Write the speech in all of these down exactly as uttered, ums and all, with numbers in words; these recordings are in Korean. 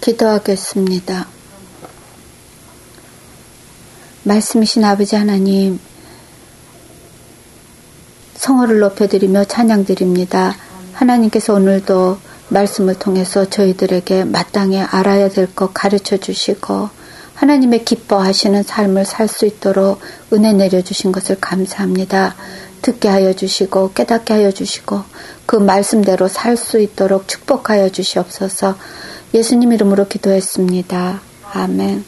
기도하겠습니다. 말씀이신 아버지 하나님, 성호를 높여드리며 찬양드립니다. 하나님께서 오늘도 말씀을 통해서 저희들에게 마땅히 알아야 될 것 가르쳐 주시고 하나님의 기뻐하시는 삶을 살 수 있도록 은혜 내려주신 것을 감사합니다. 듣게 하여 주시고 깨닫게 하여 주시고 그 말씀대로 살 수 있도록 축복하여 주시옵소서. 예수님 이름으로 기도했습니다. 아멘.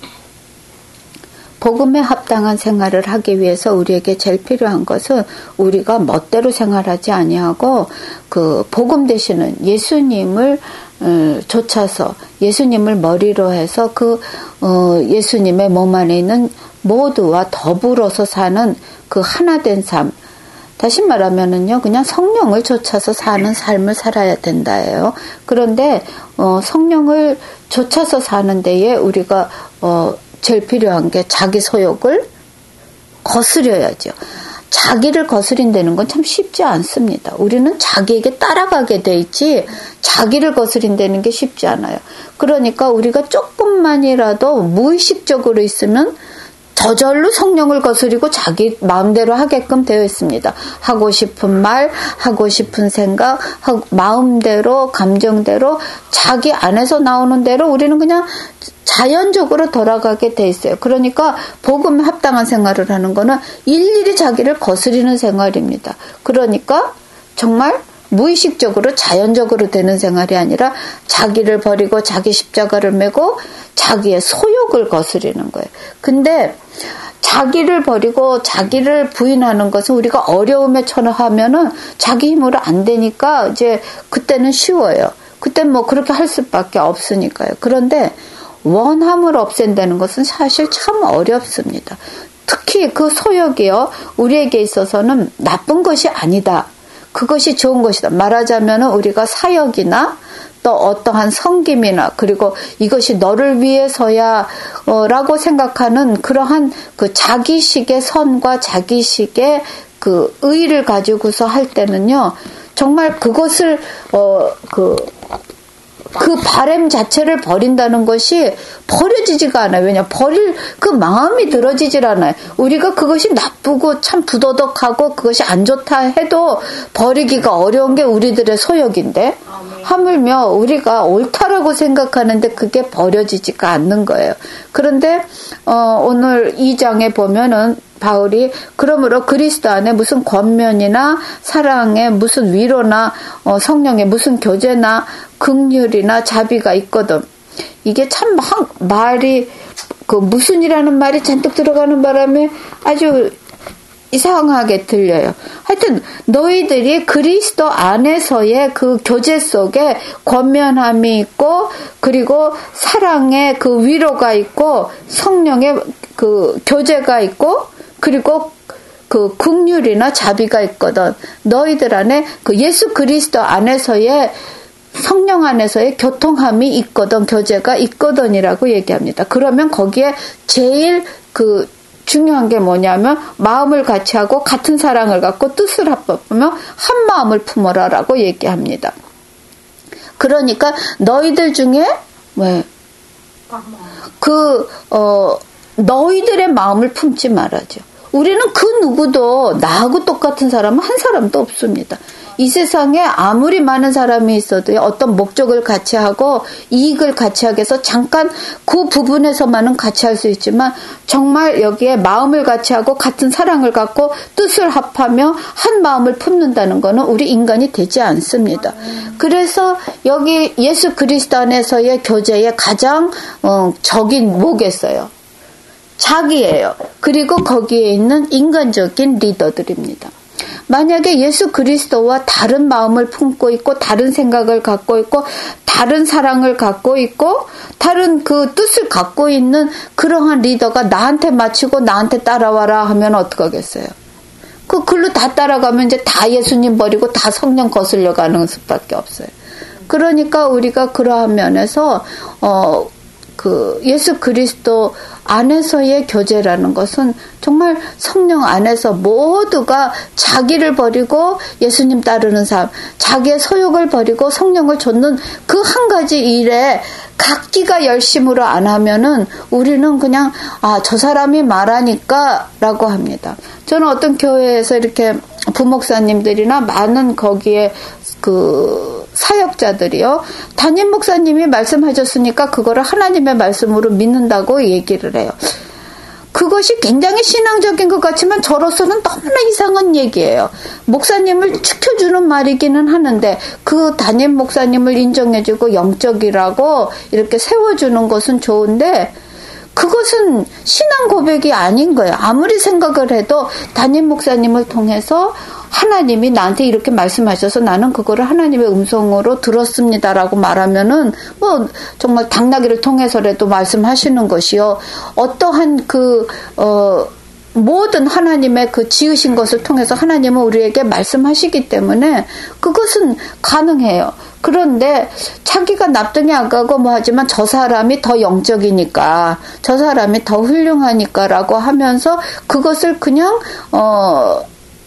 복음에 합당한 생활을 하기 위해서 우리에게 제일 필요한 것은 우리가 멋대로 생활하지 아니하고 그 복음 되시는 예수님을 어, 좇아서 예수님을 머리로 해서 그 어, 예수님의 몸 안에 있는 모두와 더불어서 사는 그 하나된 삶. 다시 말하면은요, 그냥 성령을 좇아서 사는 삶을 살아야 된다예요. 그런데 어, 성령을 좇아서 사는 데에 우리가 어, 제일 필요한 게 자기 소욕을 거스려야죠. 자기를 거스린다는 건 참 쉽지 않습니다. 우리는 자기에게 따라가게 돼 있지 자기를 거스린다는 게 쉽지 않아요. 그러니까 우리가 조금만이라도 무의식적으로 있으면 저절로 성령을 거스리고 자기 마음대로 하게끔 되어 있습니다. 하고 싶은 말, 하고 싶은 생각, 마음대로, 감정대로 자기 안에서 나오는 대로 우리는 그냥 자연적으로 돌아가게 돼 있어요. 그러니까 복음에 합당한 생활을 하는 거는 일일이 자기를 거스리는 생활입니다. 그러니까 정말 무의식적으로 자연적으로 되는 생활이 아니라 자기를 버리고 자기 십자가를 메고 자기의 소욕을 거스리는 거예요. 근데 자기를 버리고 자기를 부인하는 것은 우리가 어려움에 처하면은 자기 힘으로 안 되니까 이제 그때는 쉬워요. 그때는 뭐 그렇게 할 수밖에 없으니까요. 그런데 원함을 없앤다는 것은 사실 참 어렵습니다. 특히 그 소욕이요, 우리에게 있어서는 나쁜 것이 아니다. 그것이 좋은 것이다. 말하자면 우리가 사역이나 또 어떠한 섬김이나 그리고 이것이 너를 위해서야 어, 라고 생각하는 그러한 그 자기식의 선과 자기식의 그 의의를 가지고서 할 때는요, 정말 그것을 어, 그 그 바램 자체를 버린다는 것이 버려지지가 않아요. 왜냐, 버릴 그 마음이 들어지질 않아요. 우리가 그것이 나쁘고 참 부도덕하고 그것이 안 좋다 해도 버리기가 어려운 게 우리들의 소욕인데, 하물며 우리가 옳다라고 생각하는데 그게 버려지지가 않는 거예요. 그런데 어, 오늘 이 장에 보면은 바울이 그러므로 그리스도 안에 무슨 권면이나 사랑에 무슨 위로나 어, 성령의 무슨 교제나 긍휼이나 자비가 있거든. 이게 참 말이 그 무슨이라는 말이 잔뜩 들어가는 바람에 아주 이상하게 들려요. 하여튼 너희들이 그리스도 안에서의 그 교제 속에 권면함이 있고 그리고 사랑의 그 위로가 있고 성령의 그 교제가 있고 그리고 그 긍휼이나 자비가 있거든. 너희들 안에 그 예수 그리스도 안에서의 성령 안에서의 교통함이 있거든, 교제가 있거든이라고 얘기합니다. 그러면 거기에 제일 그 중요한 게 뭐냐면 마음을 같이 하고 같은 사랑을 갖고 뜻을 합하며 한 마음을 품어라라고 얘기합니다. 그러니까 너희들 중에 왜 그 어 너희들의 마음을 품지 말아죠. 우리는 그 누구도 나하고 똑같은 사람은 한 사람도 없습니다. 이 세상에 아무리 많은 사람이 있어도 어떤 목적을 같이 하고 이익을 같이 하기 위해서 잠깐 그 부분에서만은 같이 할 수 있지만 정말 여기에 마음을 같이 하고 같은 사랑을 갖고 뜻을 합하며 한 마음을 품는다는 것은 우리 인간이 되지 않습니다. 그래서 여기 예수 그리스도 안에서의 교제의 가장 어, 적인 뭐겠어요? 자기예요. 그리고 거기에 있는 인간적인 리더들입니다. 만약에 예수 그리스도와 다른 마음을 품고 있고 다른 생각을 갖고 있고 다른 사랑을 갖고 있고 다른 그 뜻을 갖고 있는 그러한 리더가 나한테 맞추고 나한테 따라와라 하면 어떡하겠어요? 그 글로 다 따라가면 이제 다 예수님 버리고 다 성령 거슬려 가는 수밖에 없어요. 그러니까 우리가 그러한 면에서 어 그 예수 그리스도 안에서의 교제라는 것은 정말 성령 안에서 모두가 자기를 버리고 예수님 따르는 삶, 자기의 소욕을 버리고 성령을 좇는 그 한 가지 일에 각기가 열심으로 안 하면은 우리는 그냥 아, 저 사람이 말하니까 라고 합니다. 저는 어떤 교회에서 이렇게 부목사님들이나 많은 거기에 그 사역자들이요, 담임 목사님이 말씀하셨으니까 그거를 하나님의 말씀으로 믿는다고 얘기를 해요. 그것이 굉장히 신앙적인 것 같지만 저로서는 너무나 이상한 얘기예요. 목사님을 축혀주는 말이기는 하는데 그 담임 목사님을 인정해주고 영적이라고 이렇게 세워주는 것은 좋은데 그것은 신앙 고백이 아닌 거예요. 아무리 생각을 해도 담임 목사님을 통해서 하나님이 나한테 이렇게 말씀하셔서 나는 그거를 하나님의 음성으로 들었습니다라고 말하면은 뭐 정말 당나귀를 통해서라도 말씀하시는 것이요. 어떠한 그 어 모든 하나님의 그 지으신 것을 통해서 하나님은 우리에게 말씀하시기 때문에 그것은 가능해요. 그런데 자기가 납득이 안 가고 뭐 하지만 저 사람이 더 영적이니까, 저 사람이 더 훌륭하니까라고 하면서 그것을 그냥 어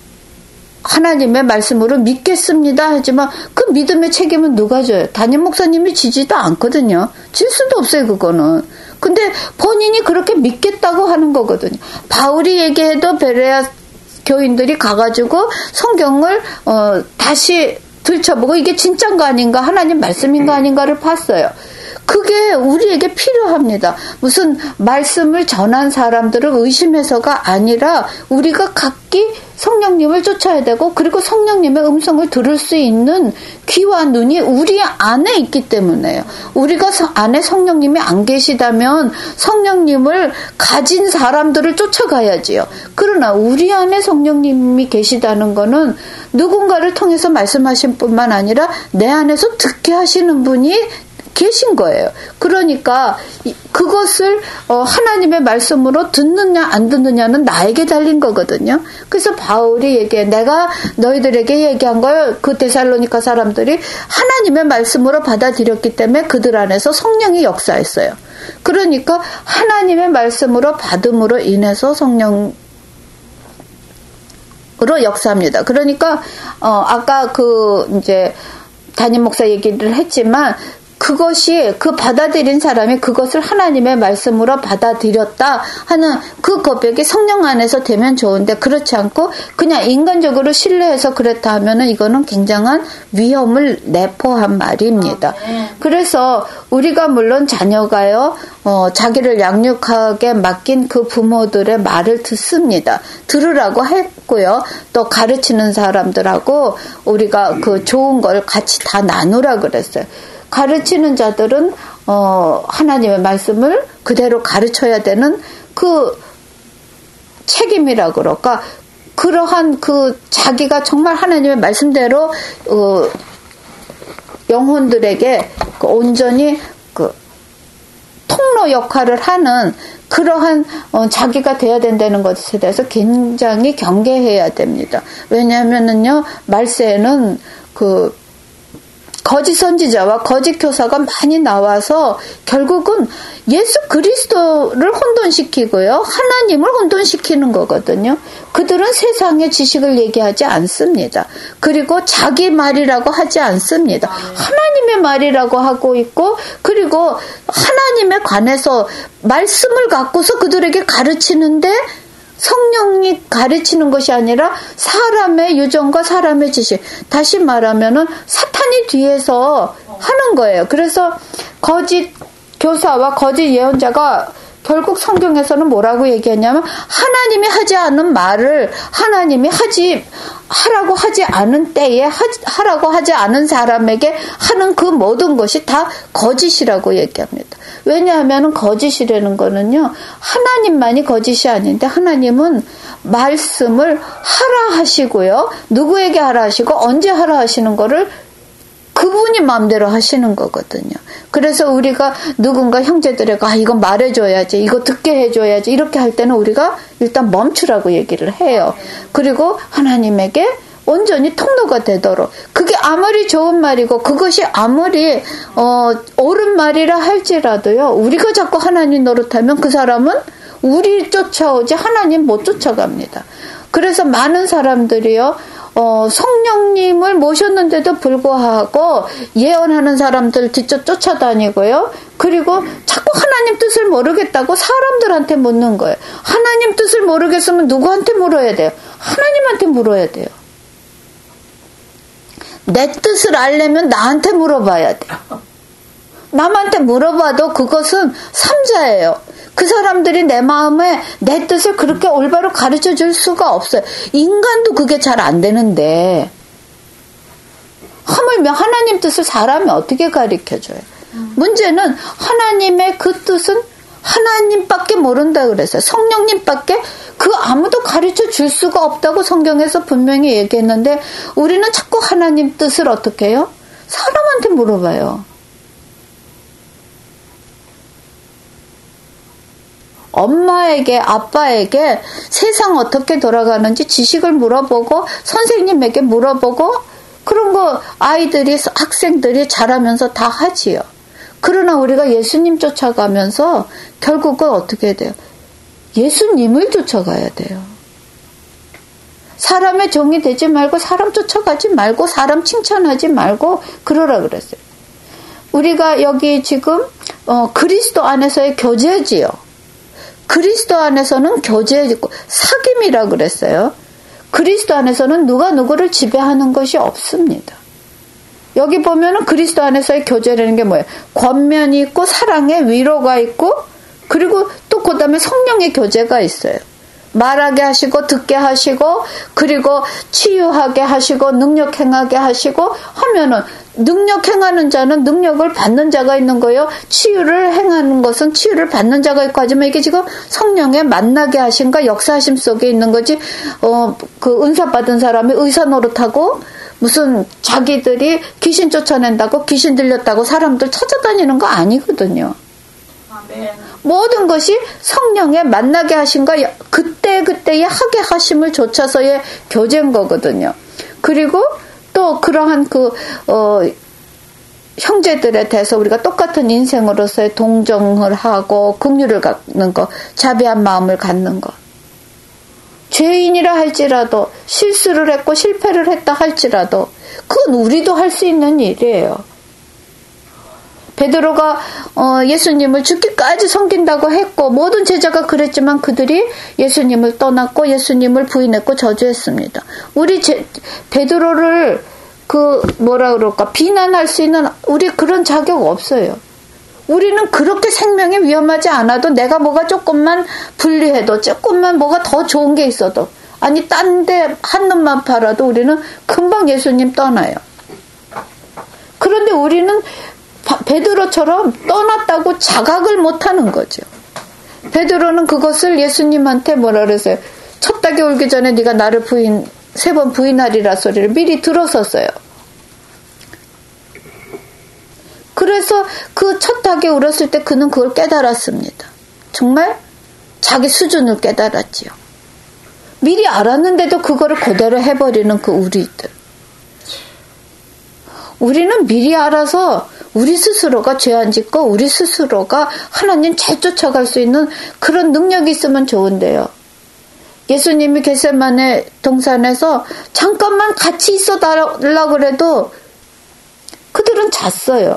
하나님의 말씀으로 믿겠습니다 하지만 그 믿음의 책임은 누가 져요? 담임 목사님이 지지도 않거든요. 질 수도 없어요, 그거는. 근데 본인이 그렇게 믿겠다고 하는 거거든요. 바울이 얘기해도 베레아 교인들이 가가지고 성경을 어, 다시 들춰보고 이게 진짜인가 아닌가, 하나님 말씀인가 아닌가를 봤어요. 그게 우리에게 필요합니다. 무슨 말씀을 전한 사람들을 의심해서가 아니라 우리가 각기 성령님을 쫓아야 되고, 그리고 성령님의 음성을 들을 수 있는 귀와 눈이 우리 안에 있기 때문에요. 우리가 안에 성령님이 안 계시다면 성령님을 가진 사람들을 쫓아가야지요. 그러나 우리 안에 성령님이 계시다는 거는 누군가를 통해서 말씀하신 뿐만 아니라 내 안에서 듣게 하시는 분이 계신 거예요. 그러니까 그것을 하나님의 말씀으로 듣느냐 안 듣느냐는 나에게 달린 거거든요. 그래서 바울이 얘기해, 내가 너희들에게 얘기한 걸 그 데살로니가 사람들이 하나님의 말씀으로 받아들였기 때문에 그들 안에서 성령이 역사했어요. 그러니까 하나님의 말씀으로 받음으로 인해서 성령 으로 역사합니다. 그러니까 어 아까 그 이제 담임 목사 얘기를 했지만 그것이 그 받아들인 사람이 그것을 하나님의 말씀으로 받아들였다 하는 그 고백이 성령 안에서 되면 좋은데, 그렇지 않고 그냥 인간적으로 신뢰해서 그랬다 하면은 이거는 굉장한 위험을 내포한 말입니다. 그래서 우리가 물론 자녀가요, 어, 자기를 양육하게 맡긴 그 부모들의 말을 듣습니다. 들으라고 했고요. 또 가르치는 사람들하고 우리가 그 좋은 걸 같이 다 나누라 그랬어요. 가르치는 자들은 어, 하나님의 말씀을 그대로 가르쳐야 되는 그 책임이라 그럴까, 그러한 그 자기가 정말 하나님의 말씀대로 어, 영혼들에게 그 온전히 그 통로 역할을 하는 그러한 어, 자기가 돼야 된다는 것에 대해서 굉장히 경계해야 됩니다. 왜냐하면은요, 말세에는 그 거짓 선지자와 거짓 교사가 많이 나와서 결국은 예수 그리스도를 혼돈시키고요, 하나님을 혼돈시키는 거거든요. 그들은 세상의 지식을 얘기하지 않습니다. 그리고 자기 말이라고 하지 않습니다. 하나님의 말이라고 하고 있고, 그리고 하나님에 관해서 말씀을 갖고서 그들에게 가르치는데 성령이 가르치는 것이 아니라 사람의 유전과 사람의 지식, 다시 말하면은 사탄이 뒤에서 하는 거예요. 그래서 거짓 교사와 거짓 예언자가 결국 성경에서는 뭐라고 얘기했냐면, 하나님이 하지 않은 말을 하나님이 하지 하라고 하지 않은 때에 하, 하라고 하지 않은 사람에게 하는 그 모든 것이 다 거짓이라고 얘기합니다. 왜냐하면 거짓이라는 거는요, 하나님만이 거짓이 아닌데 하나님은 말씀을 하라 하시고요, 누구에게 하라 하시고 언제 하라 하시는 거를 그분이 마음대로 하시는 거거든요. 그래서 우리가 누군가 형제들에게 아, 이거 말해줘야지, 이거 듣게 해줘야지 이렇게 할 때는 우리가 일단 멈추라고 얘기를 해요. 그리고 하나님에게 온전히 통로가 되도록, 그게 아무리 좋은 말이고 그것이 아무리 어, 옳은 말이라 할지라도요, 우리가 자꾸 하나님 노릇하면 그 사람은 우리 쫓아오지 하나님 못 쫓아갑니다. 그래서 많은 사람들이요, 어, 성령님을 모셨는데도 불구하고 예언하는 사람들 뒤쫓 쫓아다니고요. 그리고 자꾸 하나님 뜻을 모르겠다고 사람들한테 묻는 거예요. 하나님 뜻을 모르겠으면 누구한테 물어야 돼요? 하나님한테 물어야 돼요. 내 뜻을 알려면 나한테 물어봐야 돼요. 남한테 물어봐도 그것은 삼자예요. 그 사람들이 내 마음에 내 뜻을 그렇게 올바로 가르쳐 줄 수가 없어요. 인간도 그게 잘 안 되는데 하물며 하나님 뜻을 사람이 어떻게 가르쳐줘요? 음. 문제는 하나님의 그 뜻은 하나님밖에 모른다 그랬어요. 성령님밖에 그 아무도 가르쳐 줄 수가 없다고 성경에서 분명히 얘기했는데 우리는 자꾸 하나님 뜻을 어떻게 해요? 사람한테 물어봐요. 엄마에게, 아빠에게 세상 어떻게 돌아가는지 지식을 물어보고 선생님에게 물어보고 그런 거 아이들이, 학생들이 잘하면서 다 하지요. 그러나 우리가 예수님 쫓아가면서 결국은 어떻게 돼요? 예수님을 쫓아가야 돼요. 사람의 종이 되지 말고 사람 쫓아가지 말고 사람 칭찬하지 말고 그러라 그랬어요. 우리가 여기 지금 어, 그리스도 안에서의 교제지요. 그리스도 안에서는 교제이고 사귐이라 그랬어요. 그리스도 안에서는 누가 누구를 지배하는 것이 없습니다. 여기 보면은 그리스도 안에서의 교제라는 게 뭐예요? 권면이 있고 사랑의 위로가 있고 그리고 또 그 다음에 성령의 교제가 있어요. 말하게 하시고 듣게 하시고 그리고 치유하게 하시고 능력 행하게 하시고 하면은 능력 행하는 자는 능력을 받는 자가 있는 거예요. 치유를 행하는 것은 치유를 받는 자가 있고 하지만 이게 지금 성령에 만나게 하심과 역사하심 속에 있는 거지. 어, 그 은사 받은 사람이 의사 노릇하고 무슨 자기들이 귀신 쫓아낸다고 귀신 들렸다고 사람들 찾아다니는 거 아니거든요. 아멘. 모든 것이 성령에 만나게 하심과 그때그때의 하게 하심을 좇아서의 교제인 거거든요. 그리고 또 그러한 그 어, 형제들에 대해서 우리가 똑같은 인생으로서의 동정을 하고 긍휼을 갖는 거, 자비한 마음을 갖는 거. 죄인이라 할지라도 실수를 했고 실패를 했다 할지라도 그건 우리도 할 수 있는 일이에요. 베드로가 어, 예수님을 죽기까지 섬긴다고 했고 모든 제자가 그랬지만 그들이 예수님을 떠났고 예수님을 부인했고 저주했습니다. 우리 제, 베드로를 그 뭐라 그럴까 비난할 수 있는 우리 그런 자격 없어요. 우리는 그렇게 생명이 위험하지 않아도 내가 뭐가 조금만 불리해도 조금만 뭐가 더 좋은 게 있어도 아니 딴 데 한눈만 팔아도 우리는 금방 예수님 떠나요. 그런데 우리는 베드로처럼 떠났다고 자각을 못하는 거죠. 베드로는 그것을 예수님한테 뭐라 그랬어요? 첫 닭이 울기 전에 네가 나를 부인 세 번 부인하리라 소리를 미리 들었었어요. 그래서 그 첫 닭이 울었을 때 그는 그걸 깨달았습니다. 정말 자기 수준을 깨달았지요. 미리 알았는데도 그거를 그대로 해버리는 그 우리들. 우리는 미리 알아서 우리 스스로가 죄 안 짓고 우리 스스로가 하나님 잘 쫓아갈 수 있는 그런 능력이 있으면 좋은데요. 예수님이 겟세마네 동산에서 잠깐만 같이 있어 달라고 그래도 그들은 잤어요.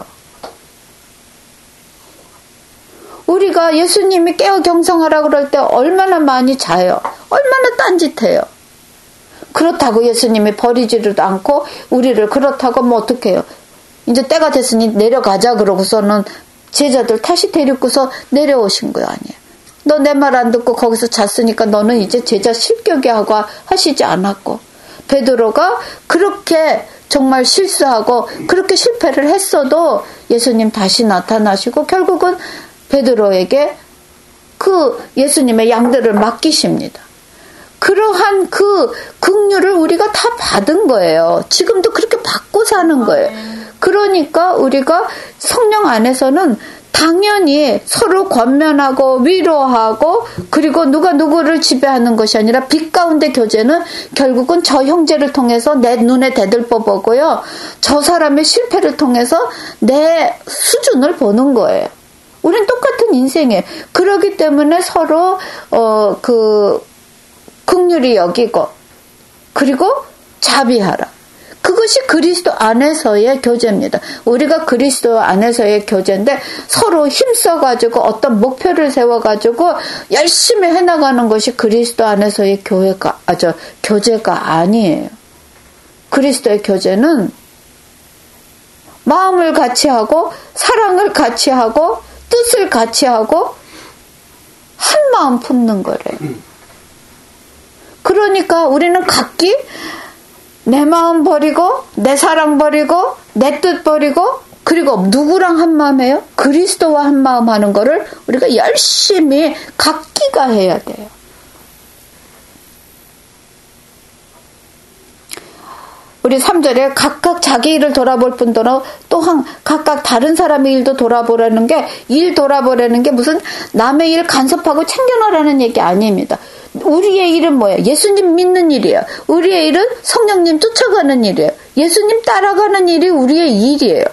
우리가 예수님이 깨어 경성하라고 그럴 때 얼마나 많이 자요. 얼마나 딴짓해요. 그렇다고 예수님이 버리지도 않고 우리를 그렇다고 뭐 어떻게 해요. 이제 때가 됐으니 내려가자 그러고서는 제자들 다시 데리고서 내려오신 거 아니에요. 너 내 말 안 듣고 거기서 잤으니까 너는 이제 제자 실격이 하고 하시지 않았고 베드로가 그렇게 정말 실수하고 그렇게 실패를 했어도 예수님 다시 나타나시고 결국은 베드로에게 그 예수님의 양들을 맡기십니다. 그러한 그 긍휼을 우리가 다 받은 거예요. 지금도 그렇게 받고 사는 거예요. 그러니까 우리가 성령 안에서는 당연히 서로 권면하고 위로하고 그리고 누가 누구를 지배하는 것이 아니라 빛 가운데 교제는 결국은 저 형제를 통해서 내 눈에 대들보보고요. 저 사람의 실패를 통해서 내 수준을 보는 거예요. 우린 똑같은 인생이에요. 그렇기 때문에 서로 어, 그 긍휼히 여기고 그리고 자비하라. 그것이 그리스도 안에서의 교제입니다. 우리가 그리스도 안에서의 교제인데 서로 힘써가지고 어떤 목표를 세워가지고 열심히 해나가는 것이 그리스도 안에서의 교회가, 아, 저, 교제가 아니에요. 그리스도의 교제는 마음을 같이 하고 사랑을 같이 하고 뜻을 같이 하고 한 마음 품는 거래요. 그러니까 우리는 각기 내 마음 버리고 내 사랑 버리고 내 뜻 버리고 그리고 누구랑 한 마음이에요? 그리스도와 한 마음 하는 거를 우리가 열심히 각기가 해야 돼요. 우리 삼 절에 각각 자기 일을 돌아볼 뿐더러 또한 각각 다른 사람의 일도 돌아보라는 게, 일 돌아보라는 게 무슨 남의 일 간섭하고 챙겨놓으라는 얘기 아닙니다. 우리의 일은 뭐예요? 예수님 믿는 일이에요. 우리의 일은 성령님 쫓아가는 일이에요. 예수님 따라가는 일이 우리의 일이에요.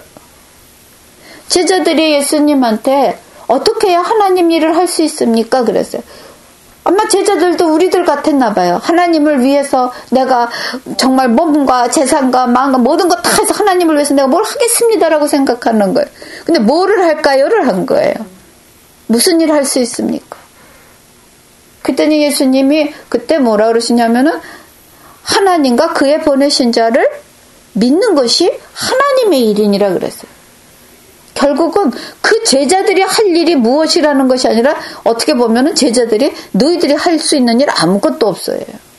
제자들이 예수님한테 어떻게 해야 하나님 일을 할 수 있습니까? 그랬어요. 아마 제자들도 우리들 같았나 봐요. 하나님을 위해서 내가 정말 몸과 재산과 마음과 모든 거 다 해서 하나님을 위해서 내가 뭘 하겠습니다라고 생각하는 거예요. 근데 뭐를 할까요를 한 거예요. 무슨 일 할 수 있습니까? 그때는 예수님이 그때 뭐라 그러시냐면은 하나님과 그의 보내신 자를 믿는 것이 하나님의 일이니라 그랬어요. 결국은 그 제자들이 할 일이 무엇이라는 것이 아니라 어떻게 보면은 제자들이 너희들이 할 수 있는 일 아무것도 없어요.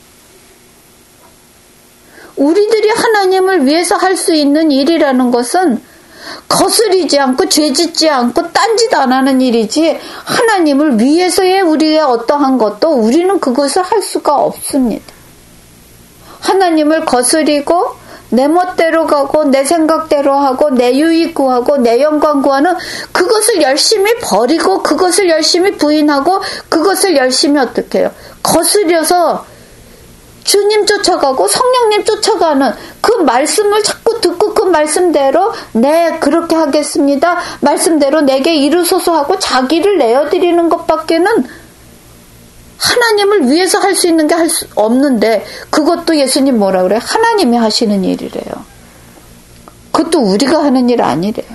우리들이 하나님을 위해서 할 수 있는 일이라는 것은 거스리지 않고 죄짓지 않고 딴짓 안 하는 일이지 하나님을 위해서의 우리의 어떠한 것도 우리는 그것을 할 수가 없습니다. 하나님을 거스리고 내 멋대로 가고 내 생각대로 하고 내 유익 구하고 내 영광 구하는 그것을 열심히 버리고 그것을 열심히 부인하고 그것을 열심히 어떻게 해요? 거스려서 주님 쫓아가고 성령님 쫓아가는 그 말씀을 자꾸 듣고 그 말씀대로 네 그렇게 하겠습니다. 말씀대로 내게 이루소서 하고 자기를 내어드리는 것밖에는 하나님을 위해서 할 수 있는 게 할 수 없는데 그것도 예수님 뭐라 그래요? 하나님이 하시는 일이래요. 그것도 우리가 하는 일 아니래요.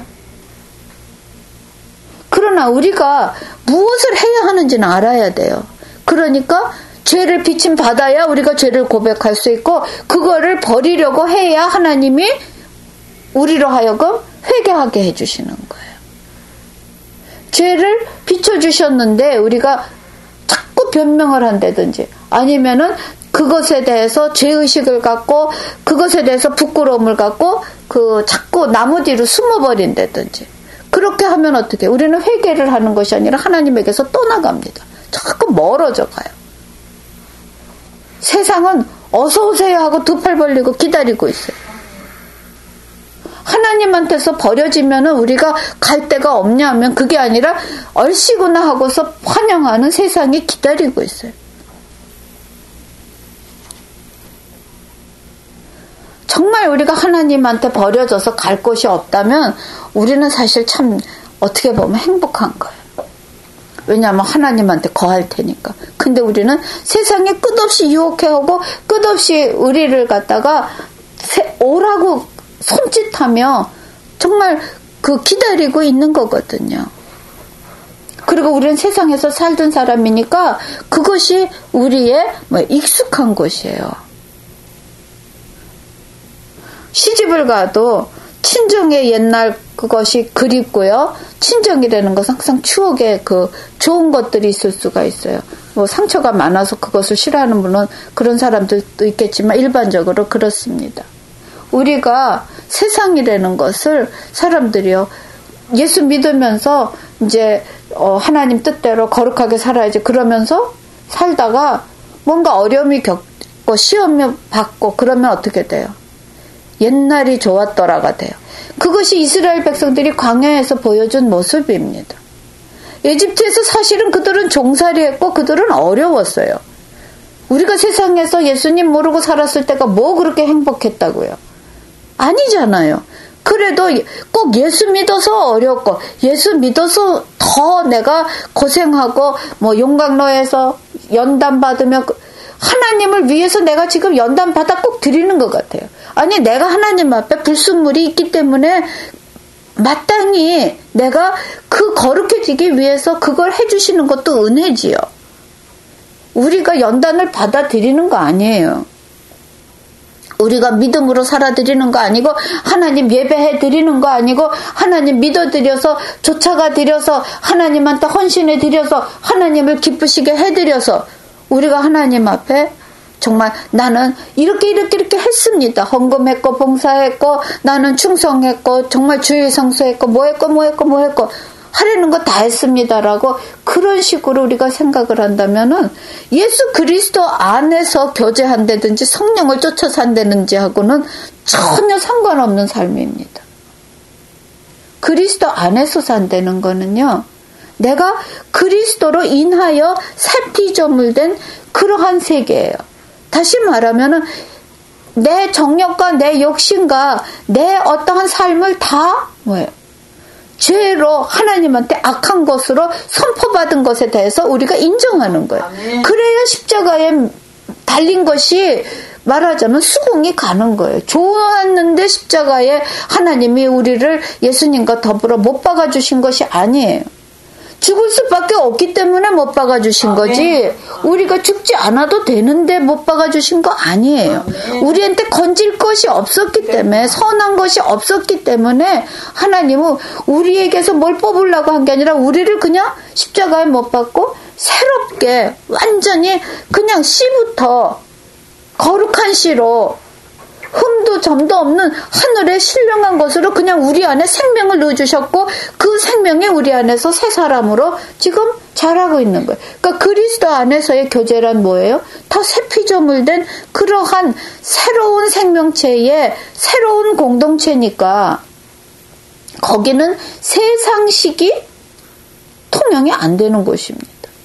그러나 우리가 무엇을 해야 하는지는 알아야 돼요. 그러니까 죄를 비침 받아야 우리가 죄를 고백할 수 있고 그거를 버리려고 해야 하나님이 우리로 하여금 회개하게 해주시는 거예요. 죄를 비춰주셨는데 우리가 자꾸 변명을 한다든지 아니면은 그것에 대해서 죄의식을 갖고 그것에 대해서 부끄러움을 갖고 그 자꾸 나무 뒤로 숨어버린다든지 그렇게 하면 어떻게 해요? 우리는 회개를 하는 것이 아니라 하나님에게서 떠나갑니다. 자꾸 멀어져 가요. 세상은 어서 오세요 하고 두 팔 벌리고 기다리고 있어요. 하나님한테서 버려지면은 우리가 갈 데가 없냐 하면 그게 아니라 얼씨구나 하고서 환영하는 세상이 기다리고 있어요. 정말 우리가 하나님한테 버려져서 갈 곳이 없다면 우리는 사실 참 어떻게 보면 행복한 거예요. 왜냐하면 하나님한테 거할 테니까. 근데 우리는 세상에 끝없이 유혹해오고 끝없이 우리를 갖다가 오라고 손짓하며 정말 그 기다리고 있는 거거든요. 그리고 우리는 세상에서 살던 사람이니까 그것이 우리의 뭐 익숙한 곳이에요. 시집을 가도 친정의 옛날 그것이 그립고요. 친정이라는 것은 항상 추억의 그 좋은 것들이 있을 수가 있어요. 뭐 상처가 많아서 그것을 싫어하는 분은 그런 사람들도 있겠지만 일반적으로 그렇습니다. 우리가 세상이라는 것을 사람들이요. 예수 믿으면서 이제 어 하나님 뜻대로 거룩하게 살아야지 그러면서 살다가 뭔가 어려움이 겪고 시험을 받고 그러면 어떻게 돼요? 옛날이 좋았더라가 돼요. 그것이 이스라엘 백성들이 광야에서 보여준 모습입니다. 이집트에서 사실은 그들은 종살이했고 그들은 어려웠어요. 우리가 세상에서 예수님 모르고 살았을 때가 뭐 그렇게 행복했다고요? 아니잖아요. 그래도 꼭 예수 믿어서 어렵고 예수 믿어서 더 내가 고생하고 뭐 용광로에서 연단 받으며 하나님을 위해서 내가 지금 연단 받아 꼭 드리는 것 같아요. 아니, 내가 하나님 앞에 불순물이 있기 때문에 마땅히 내가 그 거룩해지기 위해서 그걸 해주시는 것도 은혜지요. 우리가 연단을 받아들이는 거 아니에요. 우리가 믿음으로 살아드리는 거 아니고, 하나님 예배해 드리는 거 아니고, 하나님 믿어드려서 쫓아가 드려서 하나님한테 헌신해 드려서 하나님을 기쁘시게 해드려서 우리가 하나님 앞에 정말 나는 이렇게 이렇게 이렇게 했습니다. 헌금했고 봉사했고 나는 충성했고 정말 주일 성수했고 뭐 했고 뭐 했고 뭐 했고 하려는 거 다 했습니다라고 그런 식으로 우리가 생각을 한다면은 예수 그리스도 안에서 교제한다든지 성령을 쫓아서 한다든지 하고는 전혀 상관없는 삶입니다. 그리스도 안에서 산다는 거는요, 내가 그리스도로 인하여 새 피조물 된 그러한 세계예요. 다시 말하면은 내 정욕과 내 욕심과 내 어떠한 삶을 다 뭐예요? 죄로 하나님한테 악한 것으로 선포받은 것에 대해서 우리가 인정하는 거예요. 아멘. 그래야 십자가에 달린 것이 말하자면 수긍이 가는 거예요. 좋았는데 십자가에 하나님이 우리를 예수님과 더불어 못 박아주신 것이 아니에요. 죽을 수밖에 없기 때문에 못 박아주신 거지, 우리가 죽지 않아도 되는데 못 박아주신 거 아니에요. 우리한테 건질 것이 없었기 때문에, 선한 것이 없었기 때문에 하나님은 우리에게서 뭘 뽑으려고 한 게 아니라 우리를 그냥 십자가에 못 박고 새롭게 완전히 그냥 씨부터 거룩한 씨로 흠도 점도 없는 하늘의 신령한 것으로 그냥 우리 안에 생명을 넣어주셨고, 그 생명이 우리 안에서 새 사람으로 지금 자라고 있는 거예요. 그러니까 그리스도 안에서의 교제란 뭐예요? 다 새 피조물 된 그러한 새로운 생명체의 새로운 공동체니까 거기는 세상식이 통용이 안 되는 곳입니다.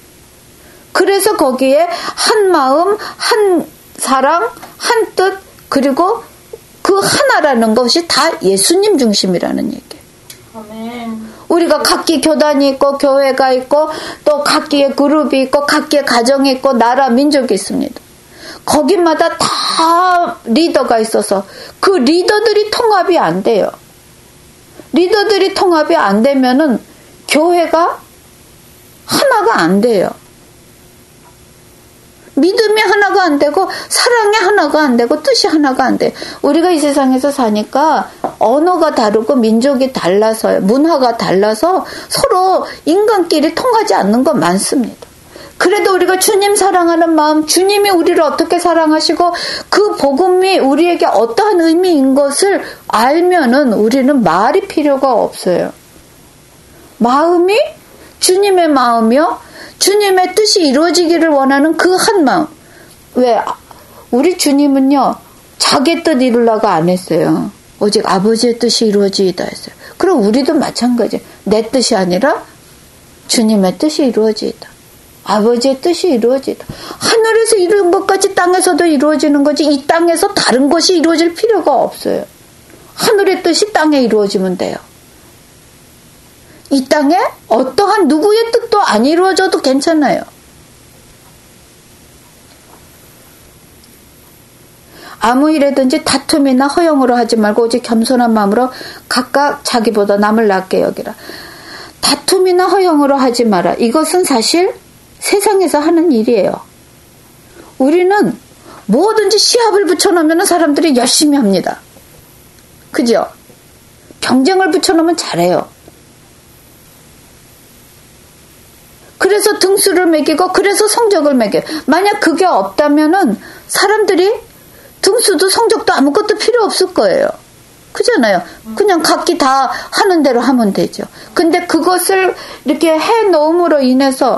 그래서 거기에 한 마음, 한 사랑, 한 뜻, 그리고 그 하나라는 것이 다 예수님 중심이라는 얘기예요. 아멘. 우리가 각기 교단이 있고 교회가 있고 또 각기의 그룹이 있고 각기의 가정이 있고 나라 민족이 있습니다. 거기마다 다 리더가 있어서 그 리더들이 통합이 안 돼요. 리더들이 통합이 안 되면은 교회가 하나가 안 돼요. 믿음이 하나가 안 되고 사랑이 하나가 안 되고 뜻이 하나가 안 돼. 우리가 이 세상에서 사니까 언어가 다르고 민족이 달라서 문화가 달라서 서로 인간끼리 통하지 않는 거 많습니다. 그래도 우리가 주님 사랑하는 마음, 주님이 우리를 어떻게 사랑하시고 그 복음이 우리에게 어떠한 의미인 것을 알면은 우리는 말이 필요가 없어요. 마음이 주님의 마음이요, 주님의 뜻이 이루어지기를 원하는 그 한 마음. 왜? 우리 주님은요, 자기 뜻 이루려고 안 했어요. 오직 아버지의 뜻이 이루어지이다 했어요. 그럼 우리도 마찬가지. 내 뜻이 아니라 주님의 뜻이 이루어지이다. 아버지의 뜻이 이루어지이다. 하늘에서 이루어진 것까지 땅에서도 이루어지는 거지, 이 땅에서 다른 것이 이루어질 필요가 없어요. 하늘의 뜻이 땅에 이루어지면 돼요. 이 땅에 어떠한 누구의 뜻도 안 이루어져도 괜찮아요. 아무 일에든지 다툼이나 허영으로 하지 말고 오직 겸손한 마음으로 각각 자기보다 남을 낮게 여기라. 다툼이나 허영으로 하지 마라. 이것은 사실 세상에서 하는 일이에요. 우리는 뭐든지 시합을 붙여놓으면 사람들이 열심히 합니다. 그죠? 경쟁을 붙여놓으면 잘해요. 그래서 등수를 매기고 그래서 성적을 매겨요. 만약 그게 없다면은 사람들이 등수도 성적도 아무것도 필요 없을 거예요. 그잖아요. 그냥 각기 다 하는 대로 하면 되죠. 근데 그것을 이렇게 해놓음으로 인해서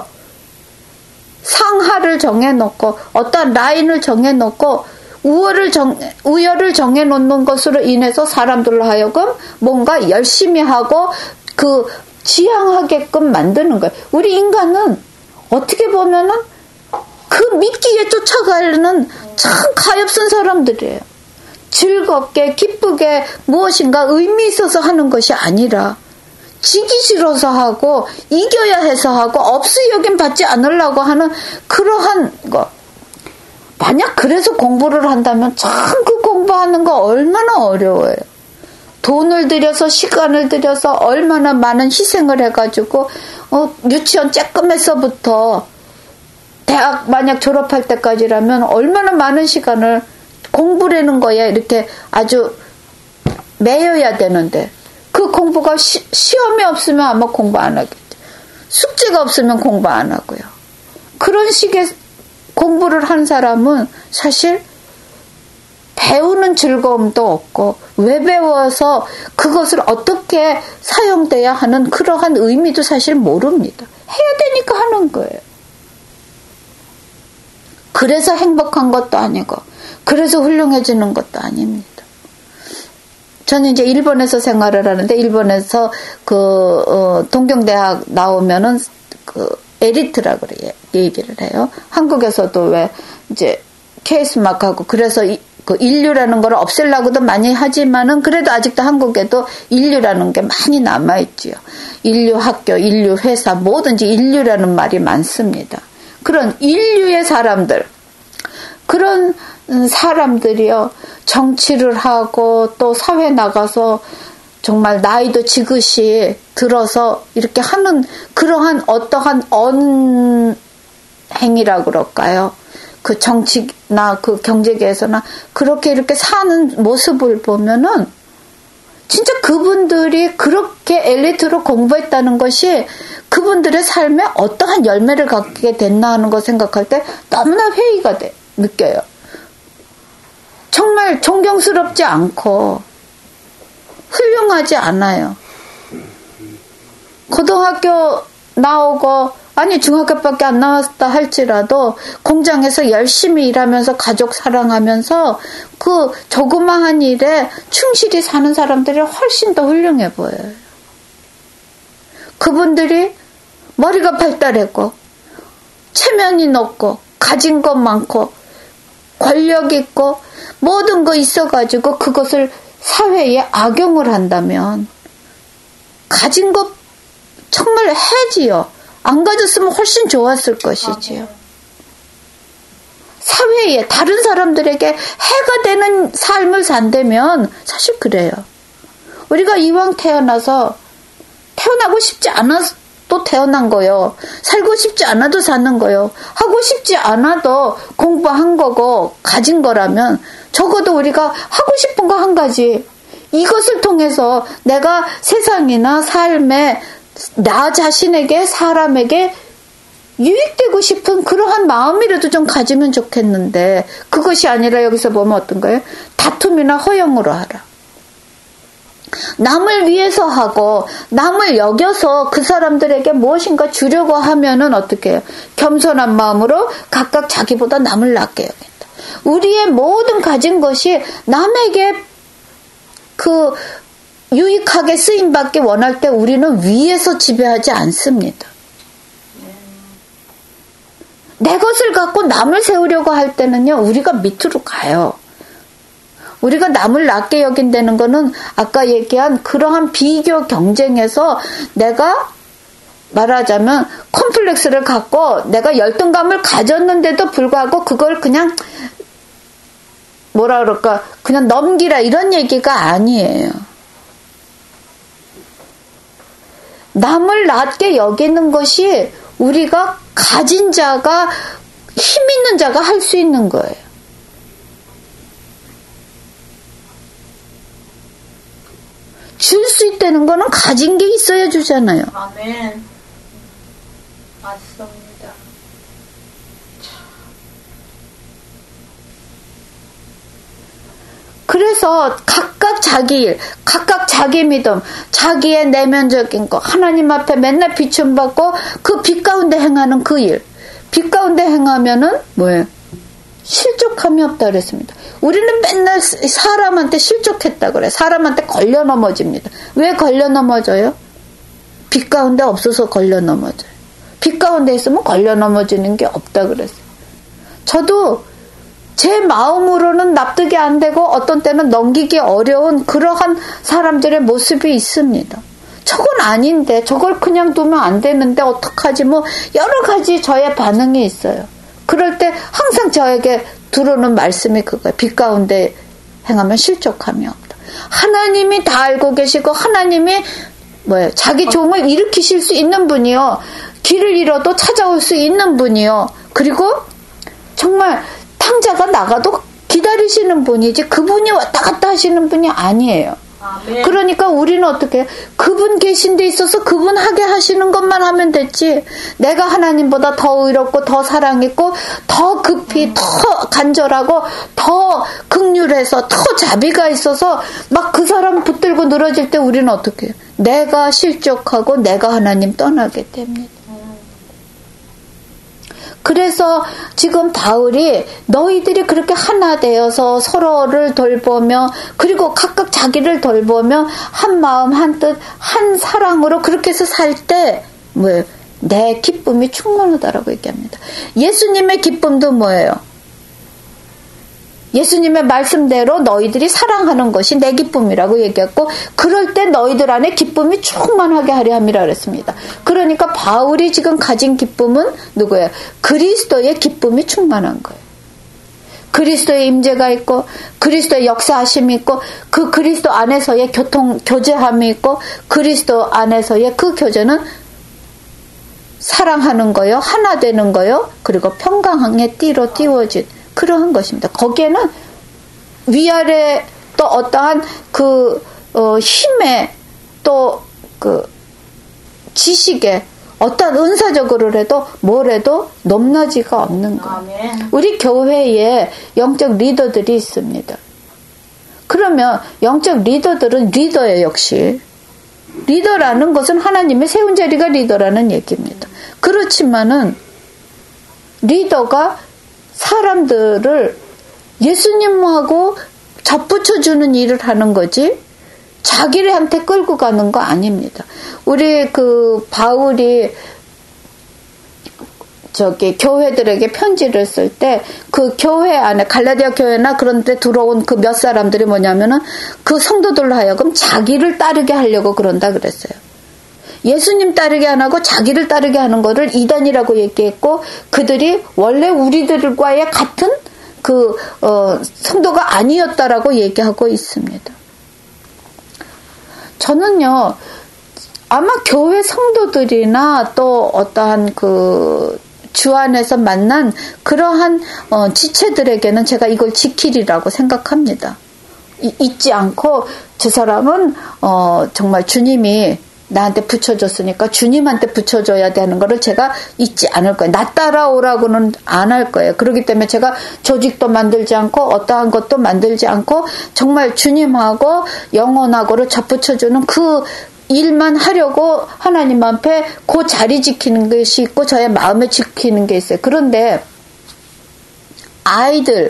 상하를 정해놓고 어떤 라인을 정해놓고 우열을 정, 우열을 정해놓는 것으로 인해서 사람들로 하여금 뭔가 열심히 하고 그 지향하게끔 만드는 거예요. 우리 인간은 어떻게 보면은 그 미끼에 쫓아가려는 참 가엾은 사람들이에요. 즐겁게 기쁘게 무엇인가 의미 있어서 하는 것이 아니라 지기 싫어서 하고 이겨야 해서 하고 없이 여긴 받지 않으려고 하는 그러한 거. 만약 그래서 공부를 한다면 참 그 공부하는 거 얼마나 어려워요. 돈을 들여서 시간을 들여서 얼마나 많은 희생을 해가지고 어, 유치원 쬐끔해서부터 대학 만약 졸업할 때까지라면 얼마나 많은 시간을 공부라는 거에 이렇게 아주 매여야 되는데 그 공부가 시, 시험이 없으면 아마 공부 안 하겠죠. 숙제가 없으면 공부 안 하고요. 그런 식의 공부를 한 사람은 사실 배우는 즐거움도 없고 왜 배워서 그것을 어떻게 사용돼야 하는 그러한 의미도 사실 모릅니다. 해야 되니까 하는 거예요. 그래서 행복한 것도 아니고 그래서 훌륭해지는 것도 아닙니다. 저는 이제 일본에서 생활을 하는데 일본에서 그 어, 동경대학 나오면은 그 에리트라 그래 얘기를 해요. 한국에서도 왜 이제 케이에스 마크하고 그래서 이, 그 인류라는 걸 없애려고도 많이 하지만은 그래도 아직도 한국에도 인류라는 게 많이 남아 있지요. 인류 학교, 인류 회사 뭐든지 인류라는 말이 많습니다. 그런 인류의 사람들 그런 사람들이요 정치를 하고 또 사회 나가서 정말 나이도 지긋이 들어서 이렇게 하는 그러한 어떠한 언행이라 그럴까요? 그 정치나 그 경제계에서나 그렇게 이렇게 사는 모습을 보면은 진짜 그분들이 그렇게 엘리트로 공부했다는 것이 그분들의 삶에 어떠한 열매를 갖게 됐나 하는 거 생각할 때 너무나 회의가 돼, 느껴요. 정말 존경스럽지 않고 훌륭하지 않아요. 고등학교 나오고 아니 중학교밖에 안 나왔다 할지라도 공장에서 열심히 일하면서 가족 사랑하면서 그 조그마한 일에 충실히 사는 사람들이 훨씬 더 훌륭해 보여요. 그분들이 머리가 발달했고 체면이 높고 가진 것 많고 권력 있고 모든 거 있어가지고 그것을 사회에 악용을 한다면 가진 것 정말 해지요. 안 가졌으면 훨씬 좋았을 것이지요. 사회에 다른 사람들에게 해가 되는 삶을 산다면 사실 그래요. 우리가 이왕 태어나서 태어나고 싶지 않아도 태어난 거요. 살고 싶지 않아도 사는 거요. 하고 싶지 않아도 공부한 거고 가진 거라면 적어도 우리가 하고 싶은 거 한 가지 이것을 통해서 내가 세상이나 삶에 나 자신에게 사람에게 유익되고 싶은 그러한 마음이라도 좀 가지면 좋겠는데 그것이 아니라 여기서 보면 어떤가요? 다툼이나 허영으로 하라. 남을 위해서 하고 남을 여겨서 그 사람들에게 무엇인가 주려고 하면은 어떻게 해요? 겸손한 마음으로 각각 자기보다 남을 낫게 여긴다. 우리의 모든 가진 것이 남에게 그 유익하게 쓰임받기 원할 때 우리는 위에서 지배하지 않습니다. 내 것을 갖고 남을 세우려고 할 때는요, 우리가 밑으로 가요. 우리가 남을 낮게 여긴다는 거는 아까 얘기한 그러한 비교 경쟁에서 내가 말하자면 콤플렉스를 갖고 내가 열등감을 가졌는데도 불구하고 그걸 그냥 뭐라 그럴까, 그냥 넘기라 이런 얘기가 아니에요. 남을 낮게 여기는 것이 우리가 가진 자가 힘 있는 자가 할 수 있는 거예요. 줄 수 있다는 거는 가진 게 있어야 주잖아요. 아멘. 맞습니다. 그래서 각각 자기 일, 각각 자기 믿음, 자기의 내면적인 거, 하나님 앞에 맨날 비춤받고 그 빛 가운데 행하는 그 일. 빛 가운데 행하면은 뭐예요? 실족함이 없다 그랬습니다. 우리는 맨날 사람한테 실족했다 그래. 사람한테 걸려 넘어집니다. 왜 걸려 넘어져요? 빛 가운데 없어서 걸려 넘어져요. 빛 가운데 있으면 걸려 넘어지는 게 없다 그랬어요. 저도 제 마음으로는 납득이 안 되고 어떤 때는 넘기기 어려운 그러한 사람들의 모습이 있습니다. 저건 아닌데 저걸 그냥 두면 안 되는데 어떡하지 뭐 여러 가지 저의 반응이 있어요. 그럴 때 항상 저에게 들어오는 말씀이 그거예요. 빛 가운데 행하면 실족함이 없다. 하나님이 다 알고 계시고 하나님이 뭐예요? 자기 종을 일으키실 수 있는 분이요. 길을 잃어도 찾아올 수 있는 분이요. 그리고 정말 탕자가 나가도 기다리시는 분이지 그분이 왔다 갔다 하시는 분이 아니에요. 아멘. 그러니까 우리는 어떻게 해요? 그분 계신 데 있어서 그분 하게 하시는 것만 하면 됐지. 내가 하나님보다 더 의롭고 더 사랑있고 더 급히 음. 더 간절하고 더 긍휼해서 더 자비가 있어서 막 그 사람 붙들고 늘어질 때 우리는 어떻게 해요? 내가 실족하고 내가 하나님 떠나게 됩니다. 그래서 지금 바울이 너희들이 그렇게 하나 되어서 서로를 돌보며 그리고 각각 자기를 돌보며 한 마음 한 뜻 한 사랑으로 그렇게 해서 살 때 뭐예요? 내 기쁨이 충만하다라고 얘기합니다. 예수님의 기쁨도 뭐예요? 예수님의 말씀대로 너희들이 사랑하는 것이 내 기쁨이라고 얘기했고 그럴 때 너희들 안에 기쁨이 충만하게 하려 함이라 그랬습니다. 그러니까 바울이 지금 가진 기쁨은 누구예요? 그리스도의 기쁨이 충만한 거예요. 그리스도의 임재가 있고 그리스도의 역사하심이 있고 그 그리스도 안에서의 교통 교제함이 있고 그리스도 안에서의 그 교제는 사랑하는 거요, 하나 되는 거요, 그리고 평강의 띠로 띄워진 그러한 것입니다. 거기에는 위아래 또 어떠한 그 어, 힘에 또 그 지식에 어떤 은사적으로라도 뭐래도 넘나지가 없는 거예요. 아멘. 우리 교회에 영적 리더들이 있습니다. 그러면 영적 리더들은 리더예요. 역시 리더라는 것은 하나님의 세운 자리가 리더라는 얘기입니다. 그렇지만은 리더가 사람들을 예수님하고 접붙여주는 일을 하는 거지 자기한테 끌고 가는 거 아닙니다. 우리 그 바울이 저기 교회들에게 편지를 쓸 때 그 교회 안에 갈라디아 교회나 그런 데 들어온 그 몇 사람들이 뭐냐면은 그 성도들로 하여금 자기를 따르게 하려고 그런다 그랬어요. 예수님 따르게 안 하고 자기를 따르게 하는 거를 이단이라고 얘기했고 그들이 원래 우리들과의 같은 그 어, 성도가 아니었다라고 얘기하고 있습니다. 저는요 아마 교회 성도들이나 또 어떠한 그 주 안에서 만난 그러한 어, 지체들에게는 제가 이걸 지키리라고 생각합니다. 이, 잊지 않고 저 사람은 어, 정말 주님이 나한테 붙여줬으니까 주님한테 붙여줘야 되는 거를 제가 잊지 않을 거예요. 나 따라오라고는 안 할 거예요. 그렇기 때문에 제가 조직도 만들지 않고 어떠한 것도 만들지 않고 정말 주님하고 영혼하고를 접붙여주는 그 일만 하려고 하나님 앞에 그 자리 지키는 것이 있고 저의 마음을 지키는 게 있어요. 그런데 아이들에게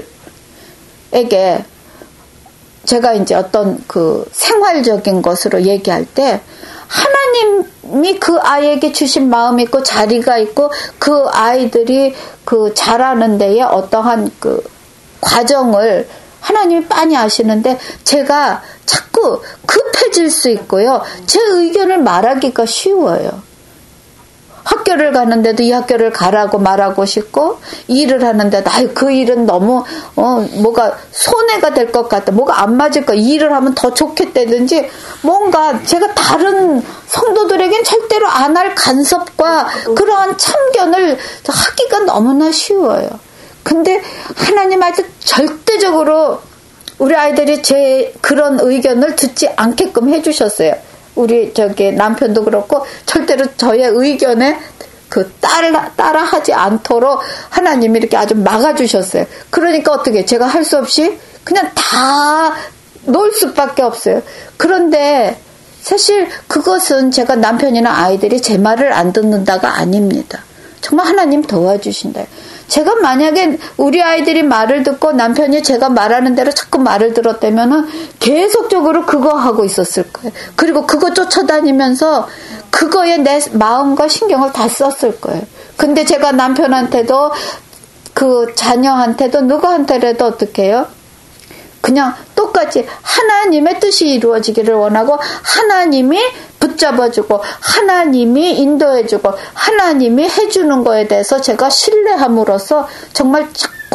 제가 이제 어떤 그 생활적인 것으로 얘기할 때 하나님이 그 아이에게 주신 마음이 있고 자리가 있고 그 아이들이 그 자라는 데에 어떠한 그 과정을 하나님이 빤히 아시는데 제가 자꾸 급해질 수 있고요. 제 의견을 말하기가 쉬워요. 학교를 가는데도 이 학교를 가라고 말하고 싶고 일을 하는데도 아유 그 일은 너무 어 뭐가 손해가 될 것 같다. 뭐가 안 맞을 거. 이 일을 하면 더 좋겠다든지 뭔가 제가 다른 성도들에겐 절대로 안 할 간섭과 그러한 참견을 하기가 너무나 쉬워요. 근데 하나님 아주 절대적으로 우리 아이들이 제 그런 의견을 듣지 않게끔 해주셨어요. 우리 저기 남편도 그렇고 절대로 저의 의견에 그 따라 따라 하지 않도록 하나님이 이렇게 아주 막아주셨어요. 그러니까 어떻게 제가 할 수 없이 그냥 다 놓을 수밖에 없어요. 그런데 사실 그것은 제가 남편이나 아이들이 제 말을 안 듣는다가 아닙니다. 정말 하나님 도와주신다. 제가 만약에 우리 아이들이 말을 듣고 남편이 제가 말하는 대로 자꾸 말을 들었다면은 계속적으로 그거 하고 있었을 거예요. 그리고 그거 쫓아다니면서 그거에 내 마음과 신경을 다 썼을 거예요. 근데 제가 남편한테도 그 자녀한테도 누구한테라도 어떻게 해요? 그냥 똑같이 하나님의 뜻이 이루어지기를 원하고 하나님이 붙잡아주고 하나님이 인도해주고 하나님이 해주는 거에 대해서 제가 신뢰함으로써 정말 자꾸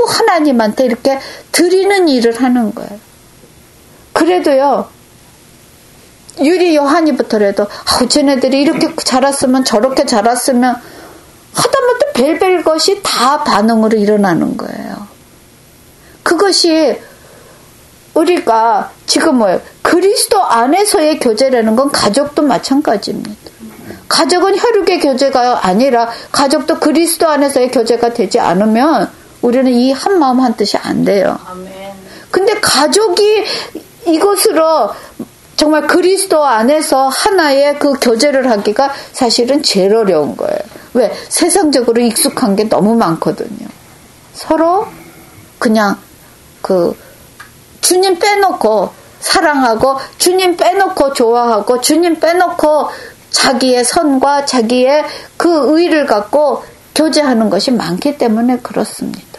자꾸 하나님한테 이렇게 드리는 일을 하는 거예요. 그래도요, 유리 요한이부터라도 아우 쟤네들이 이렇게 자랐으면 저렇게 자랐으면 하다못해 별별 것이 다 반응으로 일어나는 거예요. 그것이 우리가 지금 뭐예요? 그리스도 안에서의 교제라는 건 가족도 마찬가지입니다. 가족은 혈육의 교제가 아니라 가족도 그리스도 안에서의 교제가 되지 않으면 우리는 이 한 마음 한 뜻이 안 돼요. 근데 가족이 이것으로 정말 그리스도 안에서 하나의 그 교제를 하기가 사실은 제일 어려운 거예요. 왜? 세상적으로 익숙한 게 너무 많거든요. 서로 그냥 그 주님 빼놓고 사랑하고 주님 빼놓고 좋아하고 주님 빼놓고 자기의 선과 자기의 그 의를 갖고 교제하는 것이 많기 때문에 그렇습니다.